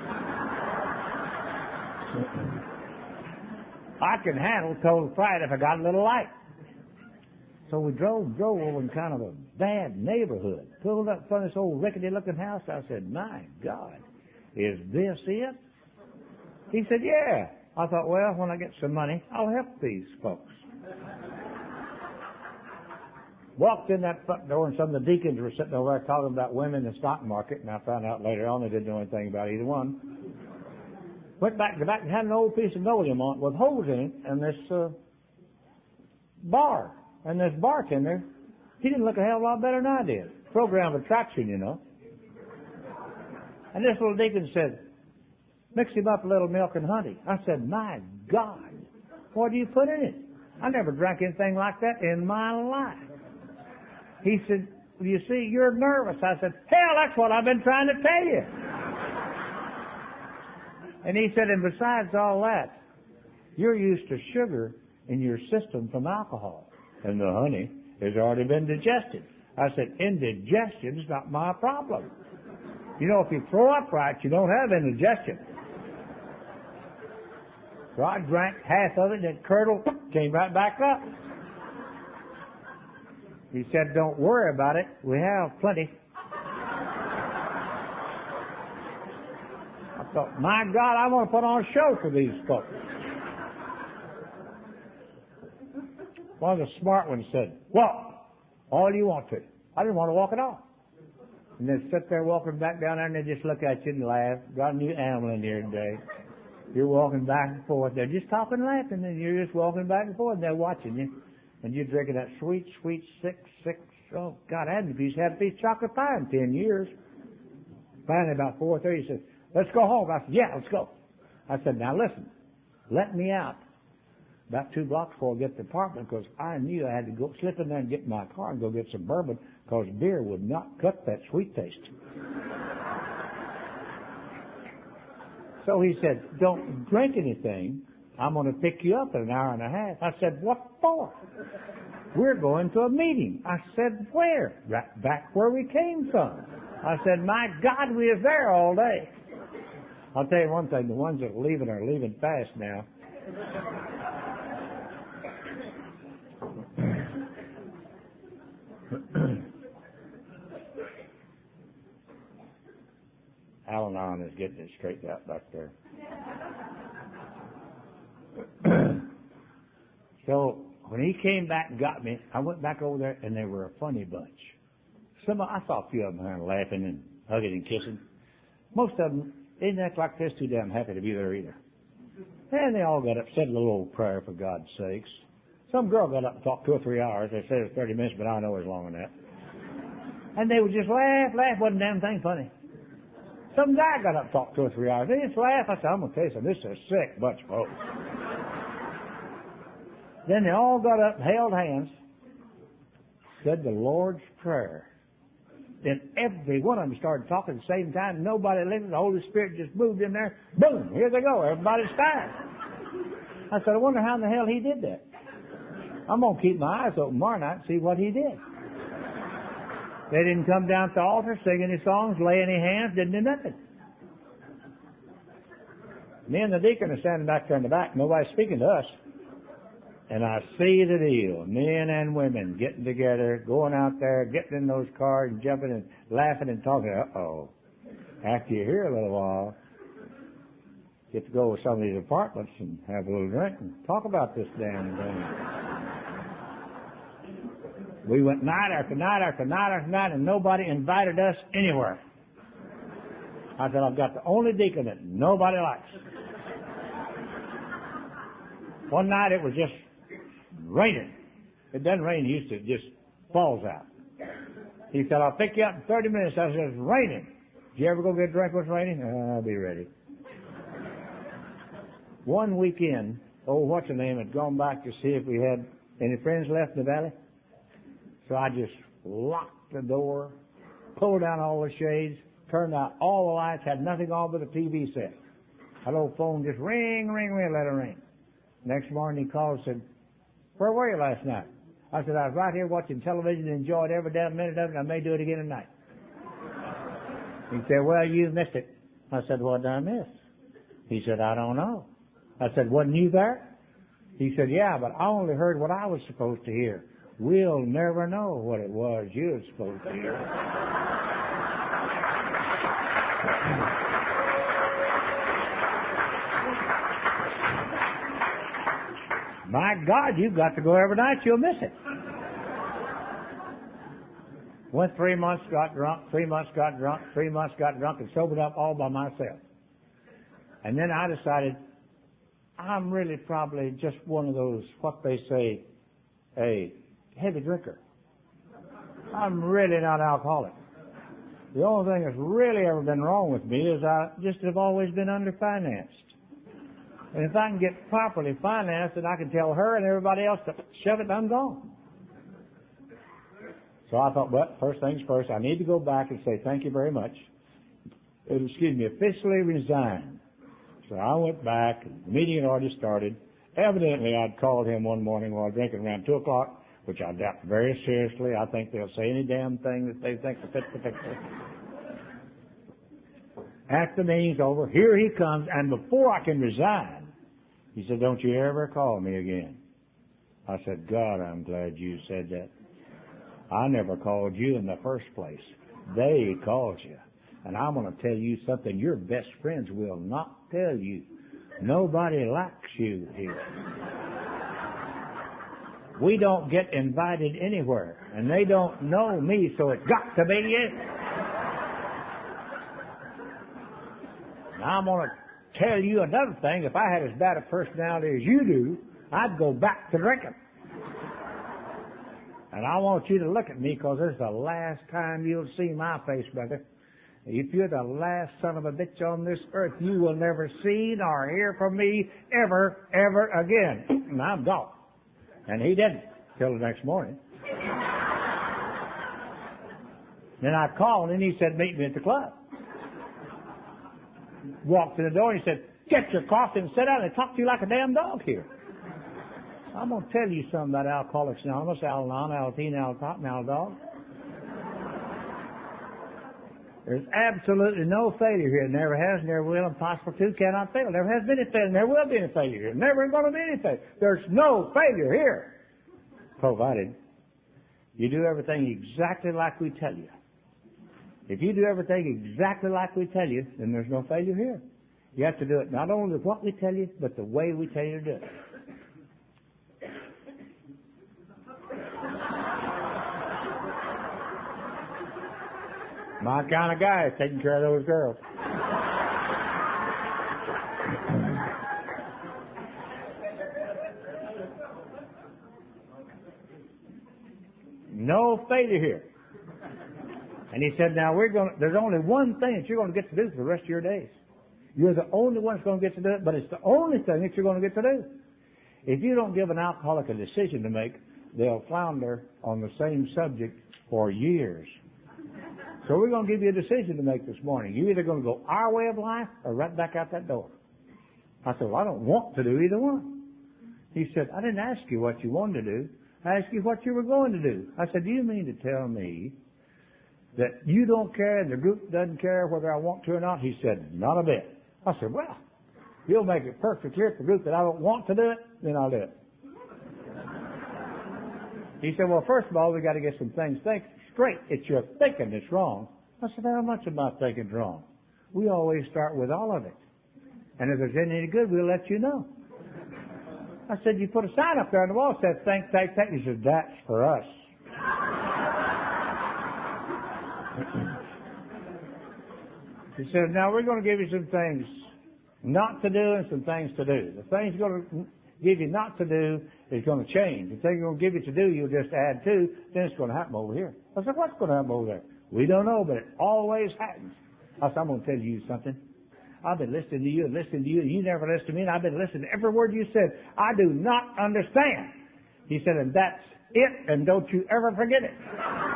I can handle cold fright if I got a little light. So we drove, drove over in kind of a bad neighborhood. Pulled up in front of this old rickety-looking house. I said, my God, is this it? He said, yeah. I thought, well, when I get some money, I'll help these folks. Walked in that front door, and some of the deacons were sitting over there talking about women in the stock market, and I found out later on they didn't know anything about either one. Went back to the back and had an old piece of linoleum on it with holes in it, and this uh, bar. And this bartender, he didn't look a hell of a lot better than I did. Program of attraction, you know. And this little deacon said, mix him up a little milk and honey. I said, my God, what do you put in it? I never drank anything like that in my life. He said, well, you see, you're nervous. I said, hell, that's what I've been trying to tell you. And he said, and besides all that, you're used to sugar in your system from alcohol. And the honey has already been digested. I said, indigestion is not my problem. You know, if you throw up right, you don't have indigestion. So I drank half of it and it curdled, came right back up. He said, don't worry about it. We have plenty. I thought, my God, I want to put on a show for these folks. One of the smart ones said, walk all you want to. I didn't want to walk at all. And they sit there walking back down there and they just look at you and laugh. Got a new animal in here today. You're walking back and forth. They're just talking and laughing and you're just walking back and forth and they're watching you. And you're drinking that sweet, sweet, sick, sick, oh God, I hadn't had a piece of chocolate pie in ten years. Finally about four thirty he said, let's go home. I said, yeah, let's go. I said, now listen, let me out about two blocks before I get to the apartment because I knew I had to go slip in there and get in my car and go get some bourbon because beer would not cut that sweet taste. So he said, don't drink anything. I'm going to pick you up in an hour and a half. I said, what for? We're going to a meeting. I said, where? Right back where we came from. I said, my God, we was there all day. I'll tell you one thing, the ones that are leaving are leaving fast now. Al-Anon is getting it straightened out back there. So when he came back and got me, I went back over there and they were a funny bunch. Some I saw a few of them there laughing and hugging and kissing. Most of them didn't act like they're too damn happy to be there either. And they all got up, said a little old prayer for God's sakes. Some girl got up and talked two or three hours. They said it was thirty minutes, but I know it was longer than that. And they would just laugh, laugh, wasn't a damn thing funny. Some guy got up and talked two or three hours. They just laughed. I said, I'm going to tell you something. This is a sick bunch of folks. Then they all got up and held hands, said the Lord's Prayer. Then every one of them started talking at the same time. Nobody listened. The Holy Spirit just moved in there. Boom, here they go. Everybody's fine. I said, I wonder how in the hell he did that. I'm going to keep my eyes open tomorrow night and see what he did. They didn't come down to the altar, sing any songs, lay any hands, didn't do nothing. Me and the deacon are standing back there in the back. Nobody's speaking to us. And I see the deal. Men and women getting together, going out there, getting in those cars and jumping and laughing and talking. Uh-oh. After you're here a little while, get to go with some of these apartments and have a little drink and talk about this damn thing. We went night after night after night after night and nobody invited us anywhere. I said, I've got the only deacon that nobody likes. One night it was just raining. It doesn't rain used to, it just falls out. He said, I'll pick you up in thirty minutes. I said, it's raining. Did you ever go get a drink when it's raining? Uh, I'll be ready. One weekend, oh, what's her name, had gone back to see if we had any friends left in the valley. So I just locked the door, pulled down all the shades, turned out all the lights, had nothing on but a T V set. That old phone just ring, ring, ring, let it ring. Next morning he called and said, where were you last night? I said, I was right here watching television and enjoyed every damn minute of it, and I may do it again tonight. He said, well, you missed it. I said, what did I miss? He said, I don't know. I said, wasn't you there? He said, yeah, but I only heard what I was supposed to hear. We'll never know what it was you were supposed to hear. My God, you've got to go every night, you'll miss it. Went three months, got drunk, three months, got drunk, three months, got drunk, and sobered up all by myself. And then I decided, I'm really probably just one of those, what they say, a heavy drinker. I'm really not alcoholic. The only thing that's really ever been wrong with me is I just have always been underfinanced. And if I can get properly financed, then I can tell her and everybody else to shove it, I'm gone. So I thought, well, first things first, I need to go back and say thank you very much. Excuse me, officially resign. So I went back, and the meeting had already started. Evidently, I'd called him one morning while drinking around two o'clock, which I doubt very seriously. I think they'll say any damn thing that they think fits the picture. After the meeting's over, here he comes, and before I can resign, he said, don't you ever call me again. I said, God, I'm glad you said that. I never called you in the first place. They called you. And I'm going to tell you something your best friends will not tell you. Nobody likes you here. We don't get invited anywhere, and they don't know me, so it's got to be you. And I'm going to tell you another thing. If I had as bad a personality as you do, I'd go back to drinking. And I want you to look at me, because this is the last time you'll see my face, brother. If you're the last son of a bitch on this earth, you will never see nor hear from me ever, ever again. And I'm gone. And he didn't till the next morning. Then I called and he said, meet me at the club. Walked to the door and he said, get your coffee and sit down and talk to you like a damn dog here. I'm going to tell you something about Alcoholics Anonymous, Al-Anon, Al-Teen, Al-Top, and Al-Dog. There's absolutely no failure here. Never has, never will, and possible to, cannot fail. Never has been any failure, never will be any failure here. Never going to be any failure. There's no failure here. Provided you do everything exactly like we tell you. If you do everything exactly like we tell you, then there's no failure here. You have to do it not only what we tell you, but the way we tell you to do it. My kind of guy is taking care of those girls. No failure here. And he said, now we're going to, there's only one thing that you're going to get to do for the rest of your days. You're the only one that's going to get to do it, but it's the only thing that you're going to get to do. If you don't give an alcoholic a decision to make, they'll flounder on the same subject for years. So we're going to give you a decision to make this morning. You're either going to go our way of life or right back out that door. I said, well, I don't want to do either one. He said, I didn't ask you what you wanted to do. I asked you what you were going to do. I said, do you mean to tell me that you don't care and the group doesn't care whether I want to or not? He said, not a bit. I said, well, you'll make it perfectly clear to the group that I don't want to do it, then I'll do it. He said, well, first of all, we got to get some things think straight. It's your thinking that's wrong. I said, how much of my thinking's wrong? We always start with all of it. And if there's any good, we'll let you know. I said, you put a sign up there on the wall that says, think, think, think. He said, that's for us. He said, now we're going to give you some things not to do and some things to do. The things going to give you not to do is going to change. The thing going to give you to do, you'll just add to, then it's going to happen over here. I said, what's going to happen over there? We don't know, but it always happens. I said, I'm going to tell you something. I've been listening to you and listening to you, and you never listen to me, and I've been listening to every word you said. I do not understand. He said, and that's it, and don't you ever forget it.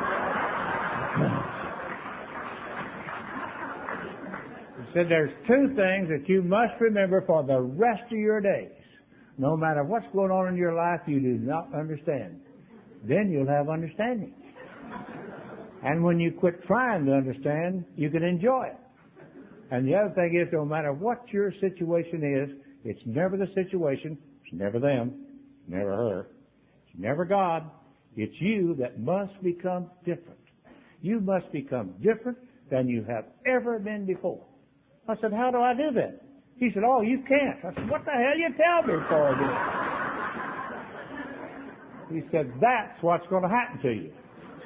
He said, there's two things that you must remember for the rest of your days. No matter what's going on in your life, you do not understand. Then you'll have understanding. And when you quit trying to understand, you can enjoy it. And the other thing is, no matter what your situation is, it's never the situation, it's never them, never her, it's never God, it's you that must become different. You must become different than you have ever been before. I said, how do I do that? He said, oh, you can't. I said, what the hell you tell me for this? He said, that's what's going to happen to you.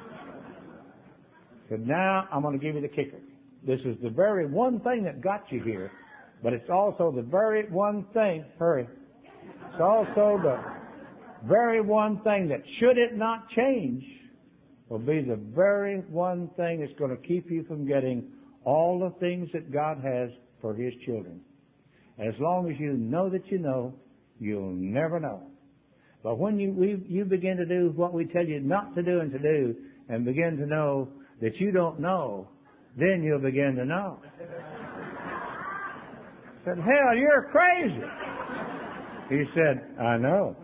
He said, now I'm going to give you the kicker. This is the very one thing that got you here, but it's also the very one thing, hurry, it's also the very one thing that, should it not change, will be the very one thing that's going to keep you from getting all the things that God has for His children. As long as you know that you know, you'll never know. But when you we, you begin to do what we tell you not to do and to do, and begin to know that you don't know, then you'll begin to know. I said, hell, you're crazy. He said, I know.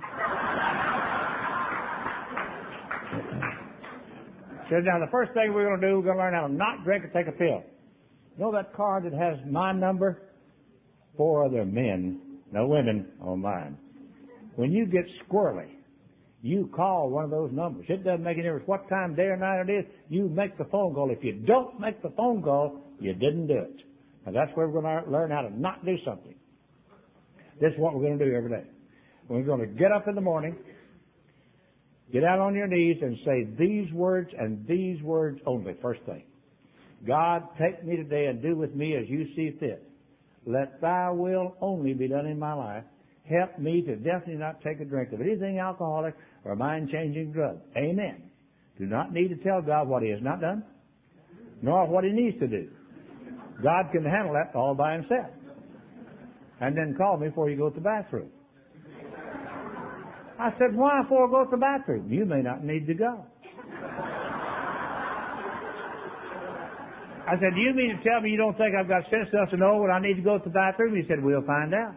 He said, now the first thing we're going to do, we're going to learn how to not drink or take a pill. You know that card that has my number? Four other men, no women, on mine. When you get squirrely, you call one of those numbers. It doesn't make any difference what time, day or night it is. You make the phone call. If you don't make the phone call, you didn't do it. And that's where we're going to learn how to not do something. This is what we're going to do every day. We're going to get up in the morning, get out on your knees and say these words and these words only, first thing. God, take me today and do with me as you see fit. Let thy will only be done in my life. Help me to definitely not take a drink of anything alcoholic or mind-changing drug. Amen. Do not need to tell God what He has not done, nor what He needs to do. God can handle that all by Himself. And then call me before you go to the bathroom. I said, why before I go to the bathroom? You may not need to go. I said, do you mean to tell me you don't think I've got sense enough to know when I need to go to the bathroom? He said, we'll find out.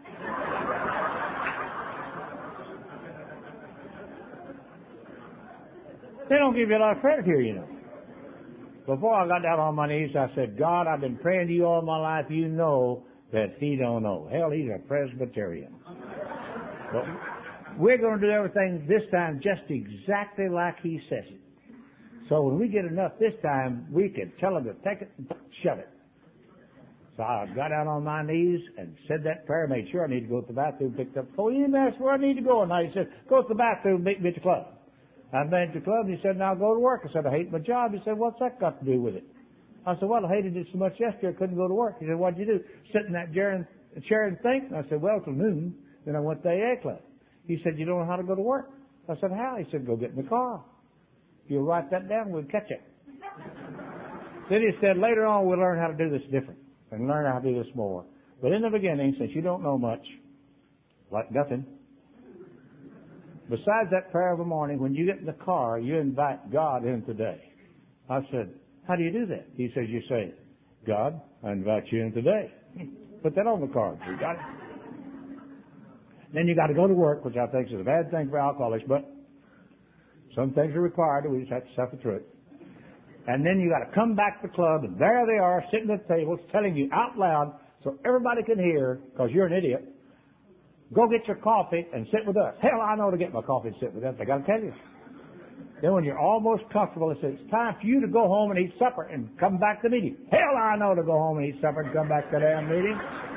They don't give you a lot of credit here, you know. Before I got down on my knees, I said, God, I've been praying to you all my life. You know that He don't know. Hell, He's a Presbyterian. But we're going to do everything this time just exactly like He says it. So when we get enough this time, we can tell Him to take it and shove it. So I got down on my knees and said that prayer, made sure I need to go to the bathroom, picked up the phone. He didn't ask where I need to go. And I said, go to the bathroom, meet me at the club. I made it to the club, and he said, now go to work. I said, I hate my job. He said, what's that got to do with it? I said, well, I hated it so much yesterday I couldn't go to work. He said, what'd you do? Sit in that chair and, chair and think? And I said, well, till noon. Then I went to the A A club. He said, you don't know how to go to work? I said, how? He said, go get in the car. If you'll write that down, we'll catch it. Then he said, later on we'll learn how to do this different and learn how to do this more. But in the beginning, since you don't know much, like nothing, besides that prayer of the morning, when you get in the car, you invite God in today. I said, how do you do that? He says, you say, God, I invite you in today. Put that on the card. You got it? Then you got to go to work, which I think is a bad thing for alcoholics, but some things are required. We just have to suffer through it. And then you got to come back to the club, and there they are sitting at the tables telling you out loud so everybody can hear, because you're an idiot, go get your coffee and sit with us. Hell, I know to get my coffee and sit with us. I got to tell you. Then when you're almost comfortable, it says, it's time for you to go home and eat supper and come back to the meeting. Hell, I know to go home and eat supper and come back to the damn meeting.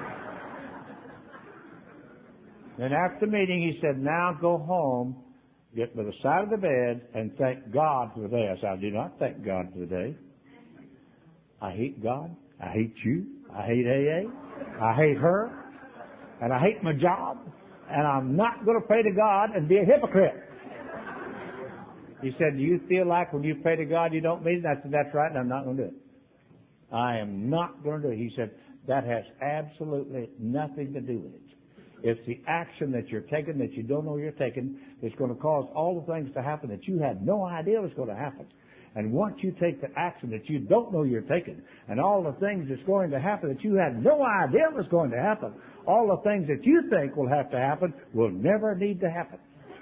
Then after the meeting, he said, now go home, get by the side of the bed, and thank God for the day. I said, I do not thank God for the day. I hate God. I hate you. I hate A A. I hate her. And I hate my job. And I'm not going to pray to God and be a hypocrite. He said, do you feel like when you pray to God you don't mean it? I said, that's right, and I'm not going to do it. I am not going to do it. He said, that has absolutely nothing to do with it. It's the action that you're taking that you don't know you're taking that's going to cause all the things to happen that you had no idea was going to happen. And once you take the action that you don't know you're taking, and all the things that's going to happen that you had no idea was going to happen, all the things that you think will have to happen will never need to happen.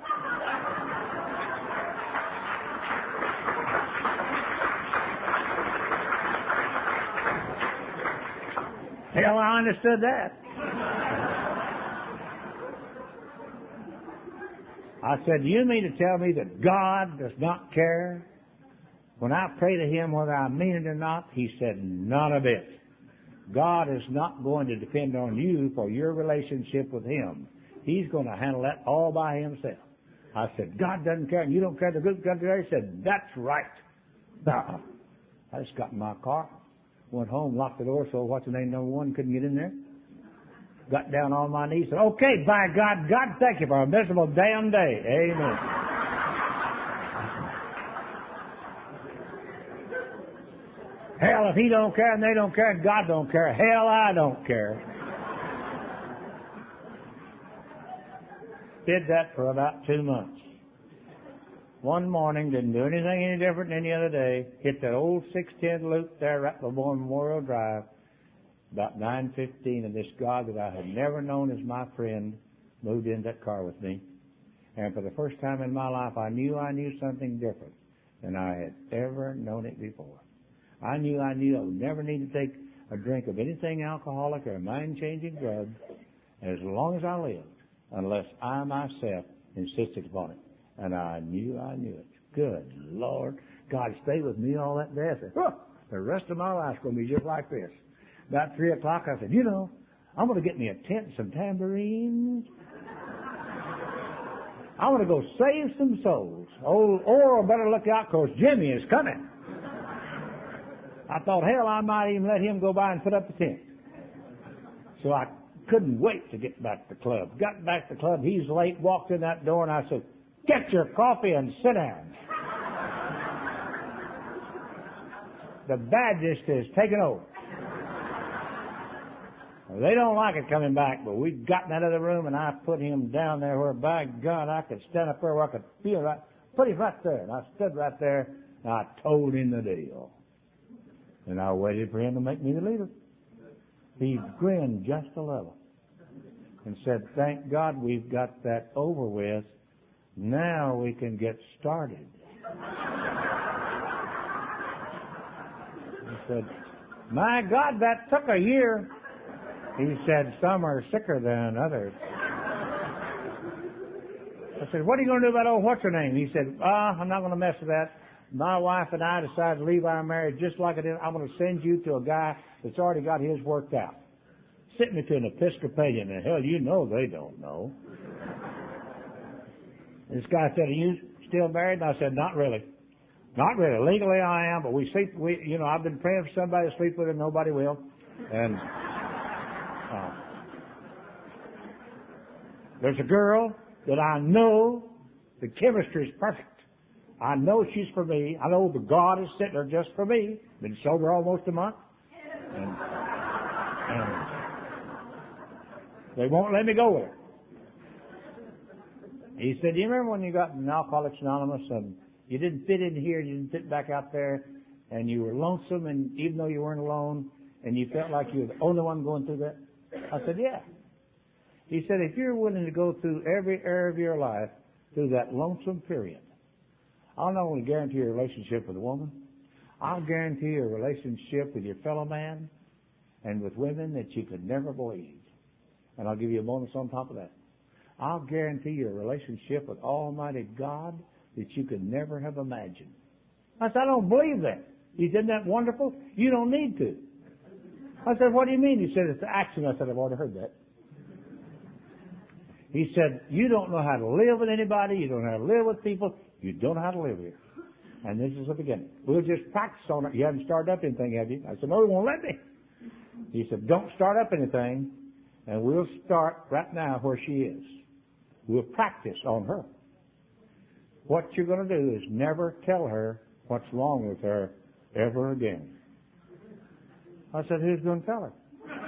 Hell, I understood that. I said, you mean to tell me that God does not care when I pray to Him whether I mean it or not? He said, not a bit. God is not going to depend on you for your relationship with Him. He's going to handle that all by Himself. I said, God doesn't care and you don't care the group comes together? He said, that's right. Uh-uh. I just got in my car, went home, locked the door so what's the name number one couldn't get in there. Got down on my knees and said, okay, by God, God, thank you for a miserable damn day. Amen. Hell, if he don't care and they don't care and God don't care, hell, I don't care. Did that for about two months. One morning, didn't do anything any different than any other day. Hit that old six ten loop there right before Memorial Drive. About nine fifteen, and this God that I had never known as my friend moved in that car with me. And for the first time in my life, I knew I knew something different than I had ever known it before. I knew I knew I would never need to take a drink of anything alcoholic or mind-changing drug as long as I lived, unless I myself insisted upon it. And I knew I knew it. Good Lord. God stayed with me all that day. I said, huh, the rest of my life's going to be just like this. About three o'clock, I said, you know, I'm going to get me a tent and some tambourines. I want to go save some souls. Oh, or better look out, because Jimmy is coming. I thought, hell, I might even let him go by and put up the tent. So I couldn't wait to get back to the club. Got back to the club. He's late, walked in that door, and I said, get your coffee and sit down. The Baptist is taking over. They don't like it coming back, but we got in that other room, and I put him down there where, by God, I could stand up there where I could feel right, put him right there. And I stood right there, and I told him the deal. And I waited for him to make me the leader. He grinned just a little and said, thank God we've got that over with. Now we can get started. He said, my God, that took a year. He said, some are sicker than others. I said, what are you going to do about old what's her name? He said, ah, I'm not going to mess with that. My wife and I decided to leave our marriage just like it is. I'm going to send you to a guy that's already got his worked out. Sent me to an Episcopalian, and hell, you know they don't know. This guy said, are you still married? And I said, not really. Not really. Legally I am, but we sleep, we, you know, I've been praying for somebody to sleep with and nobody will. And uh, there's a girl that I know the chemistry is perfect. I know she's for me. I know the God is sitting there just for me. Been sober almost a month. And, and they won't let me go with her. He said, do you remember when you got in Alcoholics Anonymous and you didn't fit in here, you didn't fit back out there, and you were lonesome, and even though you weren't alone, and you felt like you were the only one going through that? I said, yeah. He said, if you're willing to go through every area of your life through that lonesome period, I'll not only guarantee a relationship with a woman, I'll guarantee a relationship with your fellow man and with women that you could never believe. And I'll give you a bonus on top of that. I'll guarantee you a relationship with Almighty God that you could never have imagined. I said, I don't believe that. He said, isn't that wonderful? You don't need to. I said, what do you mean? He said, it's the action. I said, I've already heard that. He said, you don't know how to live with anybody. You don't know how to live with people. You don't know how to live here. And this is the beginning. We'll just practice on it. You haven't started up anything, have you? I said, no, he won't let me. He said, don't start up anything, and we'll start right now where she is. We'll practice on her. What you're going to do is never tell her what's wrong with her ever again. I said, who's going to tell her?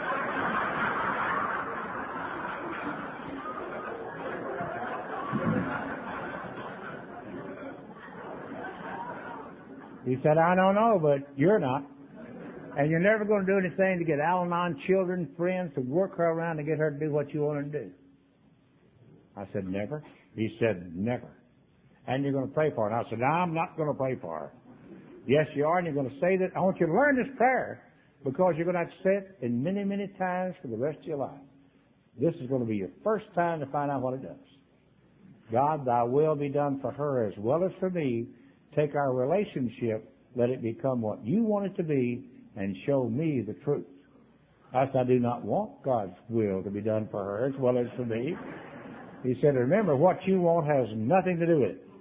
He said, I don't know, but you're not. And you're never going to do anything to get Al-Anon children, friends, to work her around to get her to do what you want her to do. I said, never. He said, never. And you're going to pray for her. And I said, no, I'm not going to pray for her. Yes, you are, and you're going to say that. I want you to learn this prayer because you're going to have to say it in many, many times for the rest of your life. This is going to be your first time to find out what it does. God, thy will be done for her as well as for me. Take our relationship, let it become what you want it to be, and show me the truth. I said, I do not want God's will to be done for her as well as for me. He said, remember, what you want has nothing to do with it.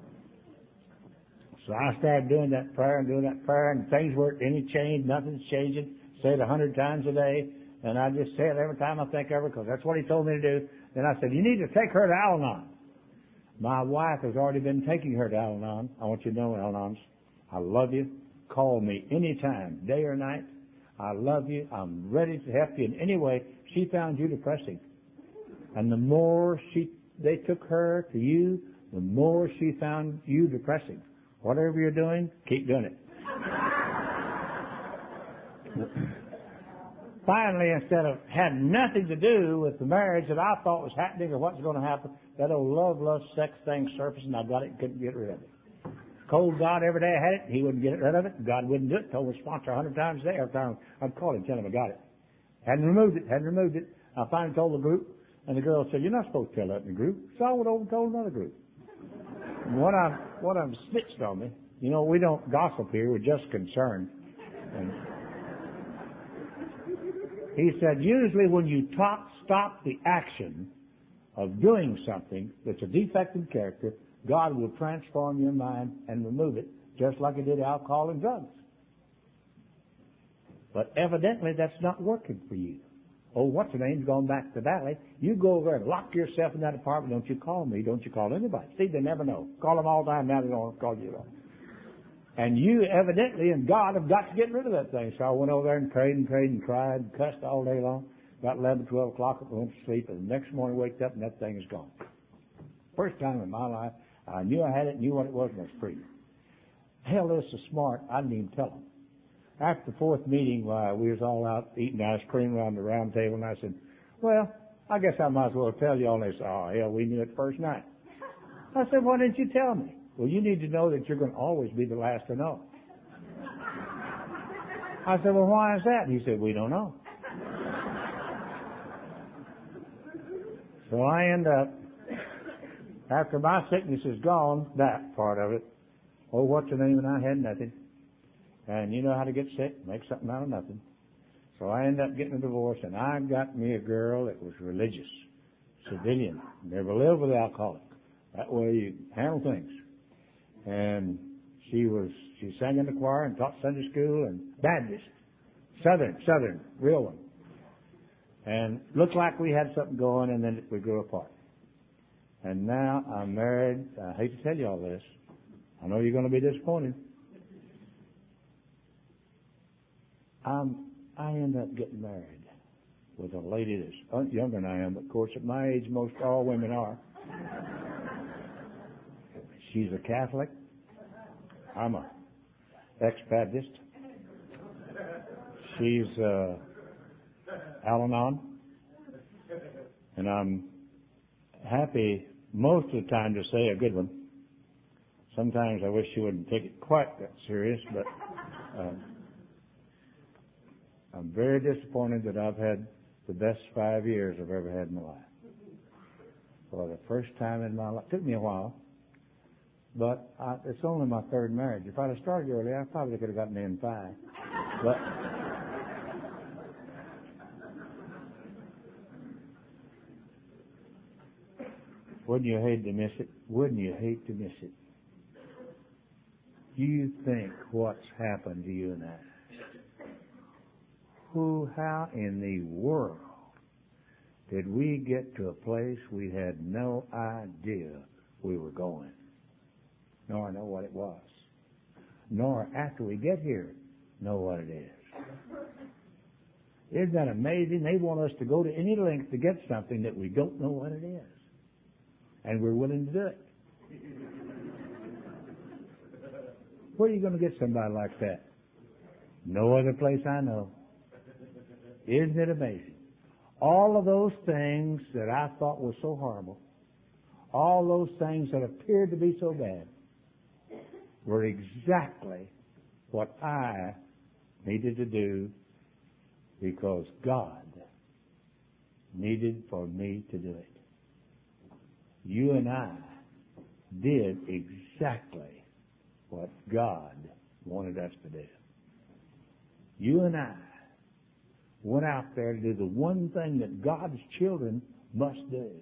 So I started doing that prayer and doing that prayer, and things weren't any changed. Nothing's changing. Say it a hundred times a day. and I just say it every time I think of her because that's what he told me to do. Then I said, you need to take her to Al-Anon. My wife has already been taking her to Al-Anon. I want you to know, Al-Anons, I love you. Call me anytime, day or night. I love you. I'm ready to help you in any way. She found you depressing. And the more she they took her to you, the more she found you depressing. Whatever you're doing, keep doing it. Finally, instead of had nothing to do with the marriage that I thought was happening or what's going to happen, that old love, lust, sex thing surfaced, and I got it and couldn't get rid of it. Told God every day I had it, He wouldn't get rid of it. God wouldn't do it. Told the sponsor a hundred times a day. Every time I'd call him, tell him I got it. Hadn't removed it, hadn't removed it. I finally told the group, and the girl said, you're not supposed to tell that in the group. So I went over and told another group. One of them, one of them snitched on me. You know, we don't gossip here, we're just concerned. And he said, usually when you talk, stop the action of doing something that's a defect in character, God will transform your mind and remove it, just like He did alcohol and drugs. But evidently that's not working for you. Oh, what's the name's gone back to the valley. You go over and lock yourself in that apartment. Don't you call me. Don't you call anybody. See, they never know. Call them all the time. Now they don't call you. And you evidently and God have got to get rid of that thing. So I went over there and prayed and prayed and cried and cussed all day long. About eleven, twelve o'clock, I went to sleep. And the next morning I waked up and that thing is gone. First time in my life, I knew I had it, knew what it was, and I was free. Hell, this is smart. I didn't even tell them. After the fourth meeting, uh, we was all out eating ice cream around the round table, and I said, well, I guess I might as well tell you all. And they said, oh, hell, we knew it first night. I said, why didn't you tell me? Well, you need to know that you're going to always be the last to know. I said, well, why is that? He said, we don't know. So I end up, after my sickness is gone, that part of it, oh, what's the name? And I had nothing. And you know how to get sick, make something out of nothing. So I ended up getting a divorce, and I got me a girl that was religious, civilian, never lived with an alcoholic. That way you handle things. And she was, she sang in the choir and taught Sunday school and Baptist, Southern, Southern, real one. And looked like we had something going, and then we grew apart. And now I'm married. I hate to tell you all this. I know you're going to be disappointed. Um, I end up getting married with a lady that's younger than I am, but of course at my age most all women are. She's a Catholic. I'm a ex-Baptist. She's uh, Al-Anon. And I'm happy most of the time to say a good one. Sometimes I wish she wouldn't take it quite that serious, but uh, I'm very disappointed that I've had the best five years I've ever had in my life. For the first time in my life. It took me a while, but I, it's only my third marriage. If I'd have started earlier, I probably could have gotten in five. But wouldn't you hate to miss it? Wouldn't you hate to miss it? You think what's happened to you and I. Who, how in the world did we get to a place we had no idea we were going, nor know what it was, nor after we get here know what it is? Isn't that amazing? They want us to go to any length to get something that we don't know what it is, and we're willing to do it. Where are you going to get somebody like that? No other place I know. Isn't it amazing? All of those things that I thought were so horrible, all those things that appeared to be so bad, were exactly what I needed to do because God needed for me to do it. You and I did exactly what God wanted us to do. You and I went out there to do the one thing that God's children must do.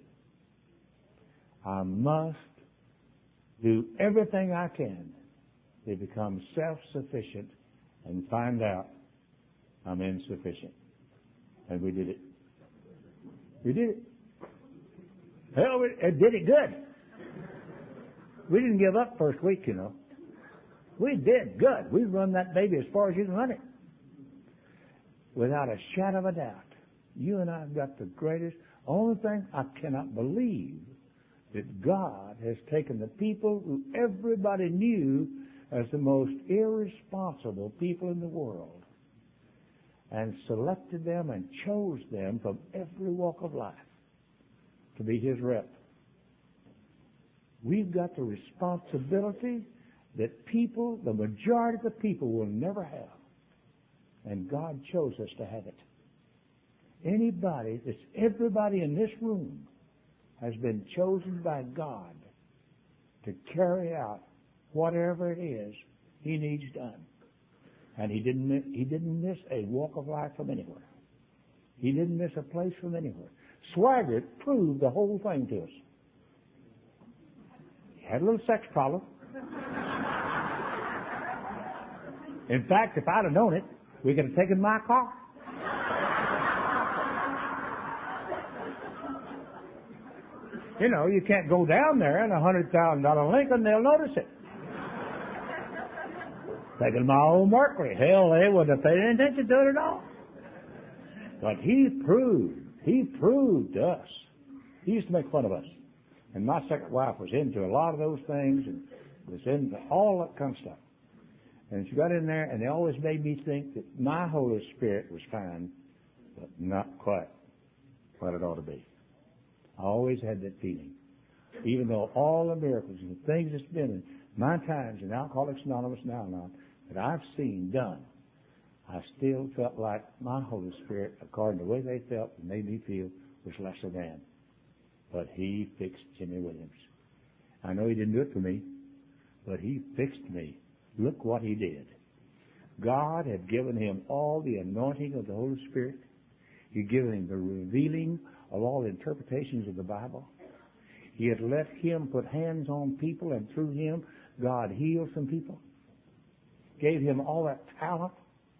I must do everything I can to become self-sufficient and find out I'm insufficient. And we did it. We did it. Hell, we it did it good. We didn't give up first week, you know. We did good. We run that baby as far as you can run it. Without a shadow of a doubt. You and I have got the greatest. Only thing I cannot believe that God has taken the people who everybody knew as the most irresponsible people in the world and selected them and chose them from every walk of life to be His rep. We've got the responsibility that people, the majority of the people, will never have. And God chose us to have it. Anybody, it's everybody in this room has been chosen by God to carry out whatever it is He needs done. And He didn't miss, He didn't miss a walk of life from anywhere. He didn't miss a place from anywhere. Swaggart proved the whole thing to us. He had a little sex problem. In fact, if I'd have known it, we could have taken my car. You know, you can't go down there in a one hundred thousand dollars Lincoln, they'll notice it. Taking my old Mercury, hell, they wouldn't have paid any attention to it at all. But he proved, he proved to us. He used to make fun of us. And my second wife was into a lot of those things and was into all that kind of stuff. And she got in there, and they always made me think that my Holy Spirit was fine, but not quite what it ought to be. I always had that feeling. Even though all the miracles and the things that's been in my times in Alcoholics Anonymous and Al-Anon that I've seen done, I still felt like my Holy Spirit, according to the way they felt and made me feel, was lesser than. But He fixed Jimmy Williams. I know He didn't do it for me, but He fixed me. Look what He did. God had given him all the anointing of the Holy Spirit. He'd given him the revealing of all the interpretations of the Bible. He had let him put hands on people, and through him, God healed some people. Gave him all that talent.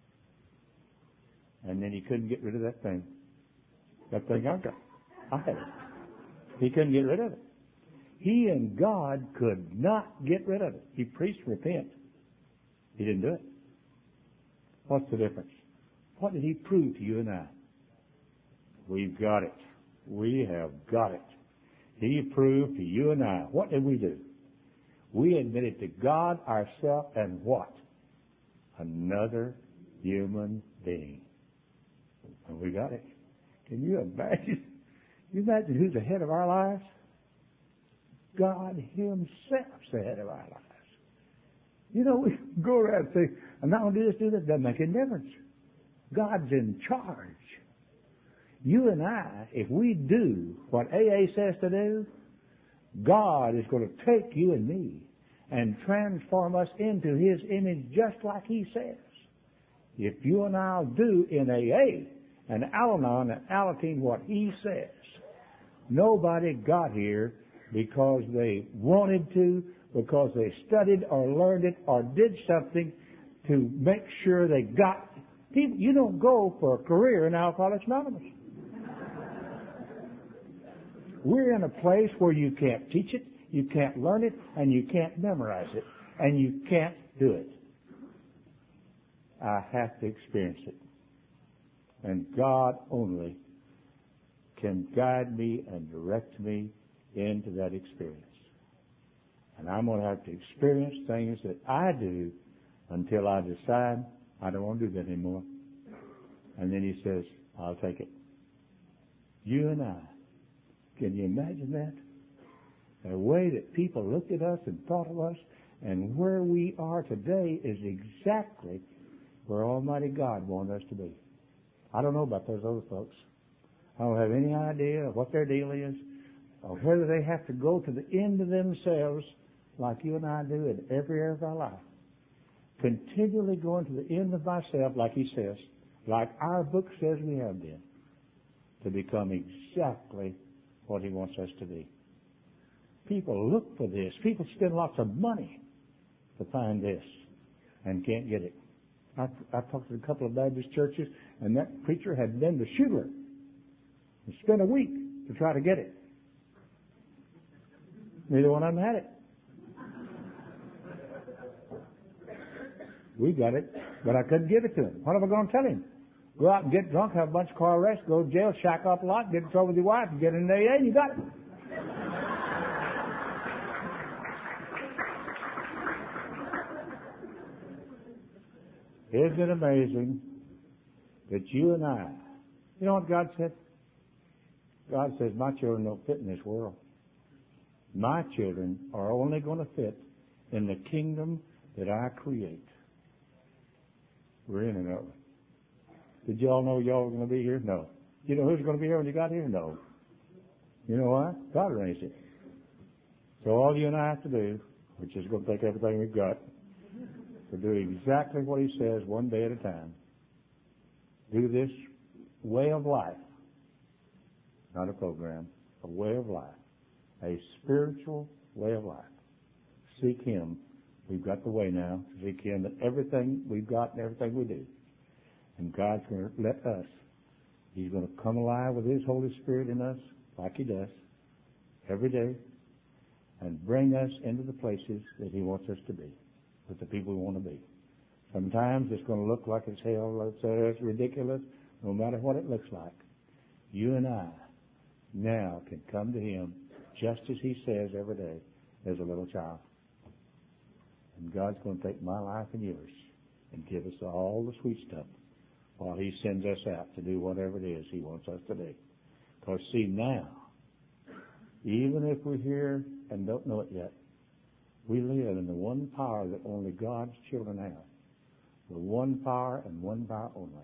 And then he couldn't get rid of that thing. That thing I got. I had it. He couldn't get rid of it. He and God could not get rid of it. He preached repent. He didn't do it. What's the difference? What did He prove to you and I? We've got it. We have got it. He proved to you and I. What did we do? We admitted to God, ourselves, and what? Another human being. And we got it. Can you imagine? Can you imagine who's the head of our lives? God Himself's the head of our lives. You know, we go around and say, I'm not going to do this, do that. Doesn't make any difference. God's in charge. You and I, if we do what A A says to do, God is going to take you and me and transform us into His image just like He says. If you and I'll do in A A and Al-Anon and Alateen what He says, nobody got here because they wanted to, because they studied or learned it or did something to make sure they got. People, you don't go for a career in Alcoholics Anonymous. We're in a place where you can't teach it, you can't learn it, and you can't memorize it, and you can't do it. I have to experience it. And God only can guide me and direct me into that experience. And I'm going to have to experience things that I do until I decide I don't want to do that anymore. And then He says, I'll take it. You and I. Can you imagine that? The way that people looked at us and thought of us and where we are today is exactly where Almighty God wanted us to be. I don't know about those other folks. I don't have any idea of what their deal is or whether they have to go to the end of themselves like you and I do in every area of our life. Continually going to the end of myself, like He says, like our book says we have been, to become exactly what He wants us to be. People look for this. People spend lots of money to find this and can't get it. I, I talked to a couple of Baptist churches, and that preacher had been to Schuyler and spent a week to try to get it. Neither one of them had it. We got it, but I couldn't give it to him. What am I going to tell him? Go out and get drunk, have a bunch of car arrests, go to jail, shack up a lot, get in trouble with your wife, and get in the A A, and you got it. Isn't it amazing that you and I, you know what God said? God says, my children don't fit in this world. My children are only going to fit in the kingdom that I create. We're in and out. Did y'all know y'all were going to be here? No. You know who's going to be here when you got here? No. You know what? God arranged it. So all you and I have to do, which is going to take everything we've got, to do exactly what He says one day at a time. Do this way of life, not a program, a way of life, a spiritual way of life. Seek Him. We've got the way now to seek Him in everything we've got and everything we do. And God's going to let us. He's going to come alive with His Holy Spirit in us, like He does, every day, and bring us into the places that He wants us to be, with the people we want to be. Sometimes it's going to look like it's hell, let's say it's ridiculous, no matter what it looks like. You and I now can come to Him just as He says every day as a little child. And God's going to take my life and yours and give us all the sweet stuff while He sends us out to do whatever it is He wants us to do. Because see, now, even if we're here and don't know it yet, we live in the one power that only God's children have. The one power and one power only.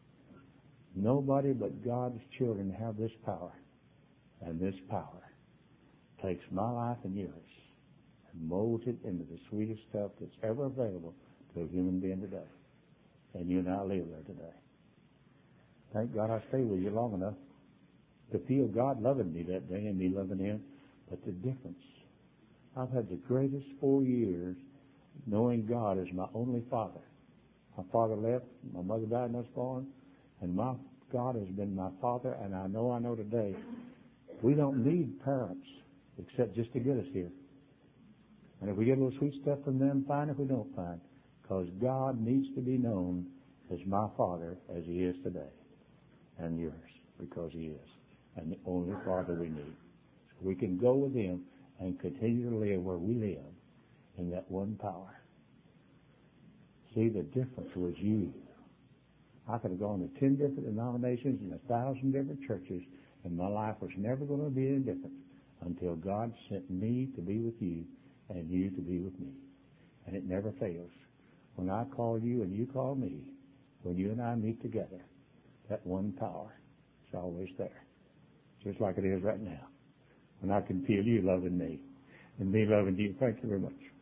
Nobody but God's children have this power. And this power takes my life and yours and molds it into the sweetest stuff that's ever available to a human being today. And you and I live there today. Thank God I stayed with you long enough to feel God loving me that day and me loving Him. But the difference, I've had the greatest four years knowing God as my only Father. My father left, my mother died when I was born, and my God has been my Father, and I know I know today, we don't need parents except just to get us here. And if we get a little sweet stuff from them, fine. If we don't, fine. Because God needs to be known as my Father as He is today. And yours, because He is. And the only Father we need. So we can go with Him and continue to live where we live in that one power. See, the difference was you. I could have gone to ten different denominations and a thousand different churches, and my life was never going to be any different until God sent me to be with you and you to be with me. And it never fails. When I call you and you call me, when you and I meet together, that one power is always there. Just like it is right now. When I can feel you loving me and me loving you. Thank you very much.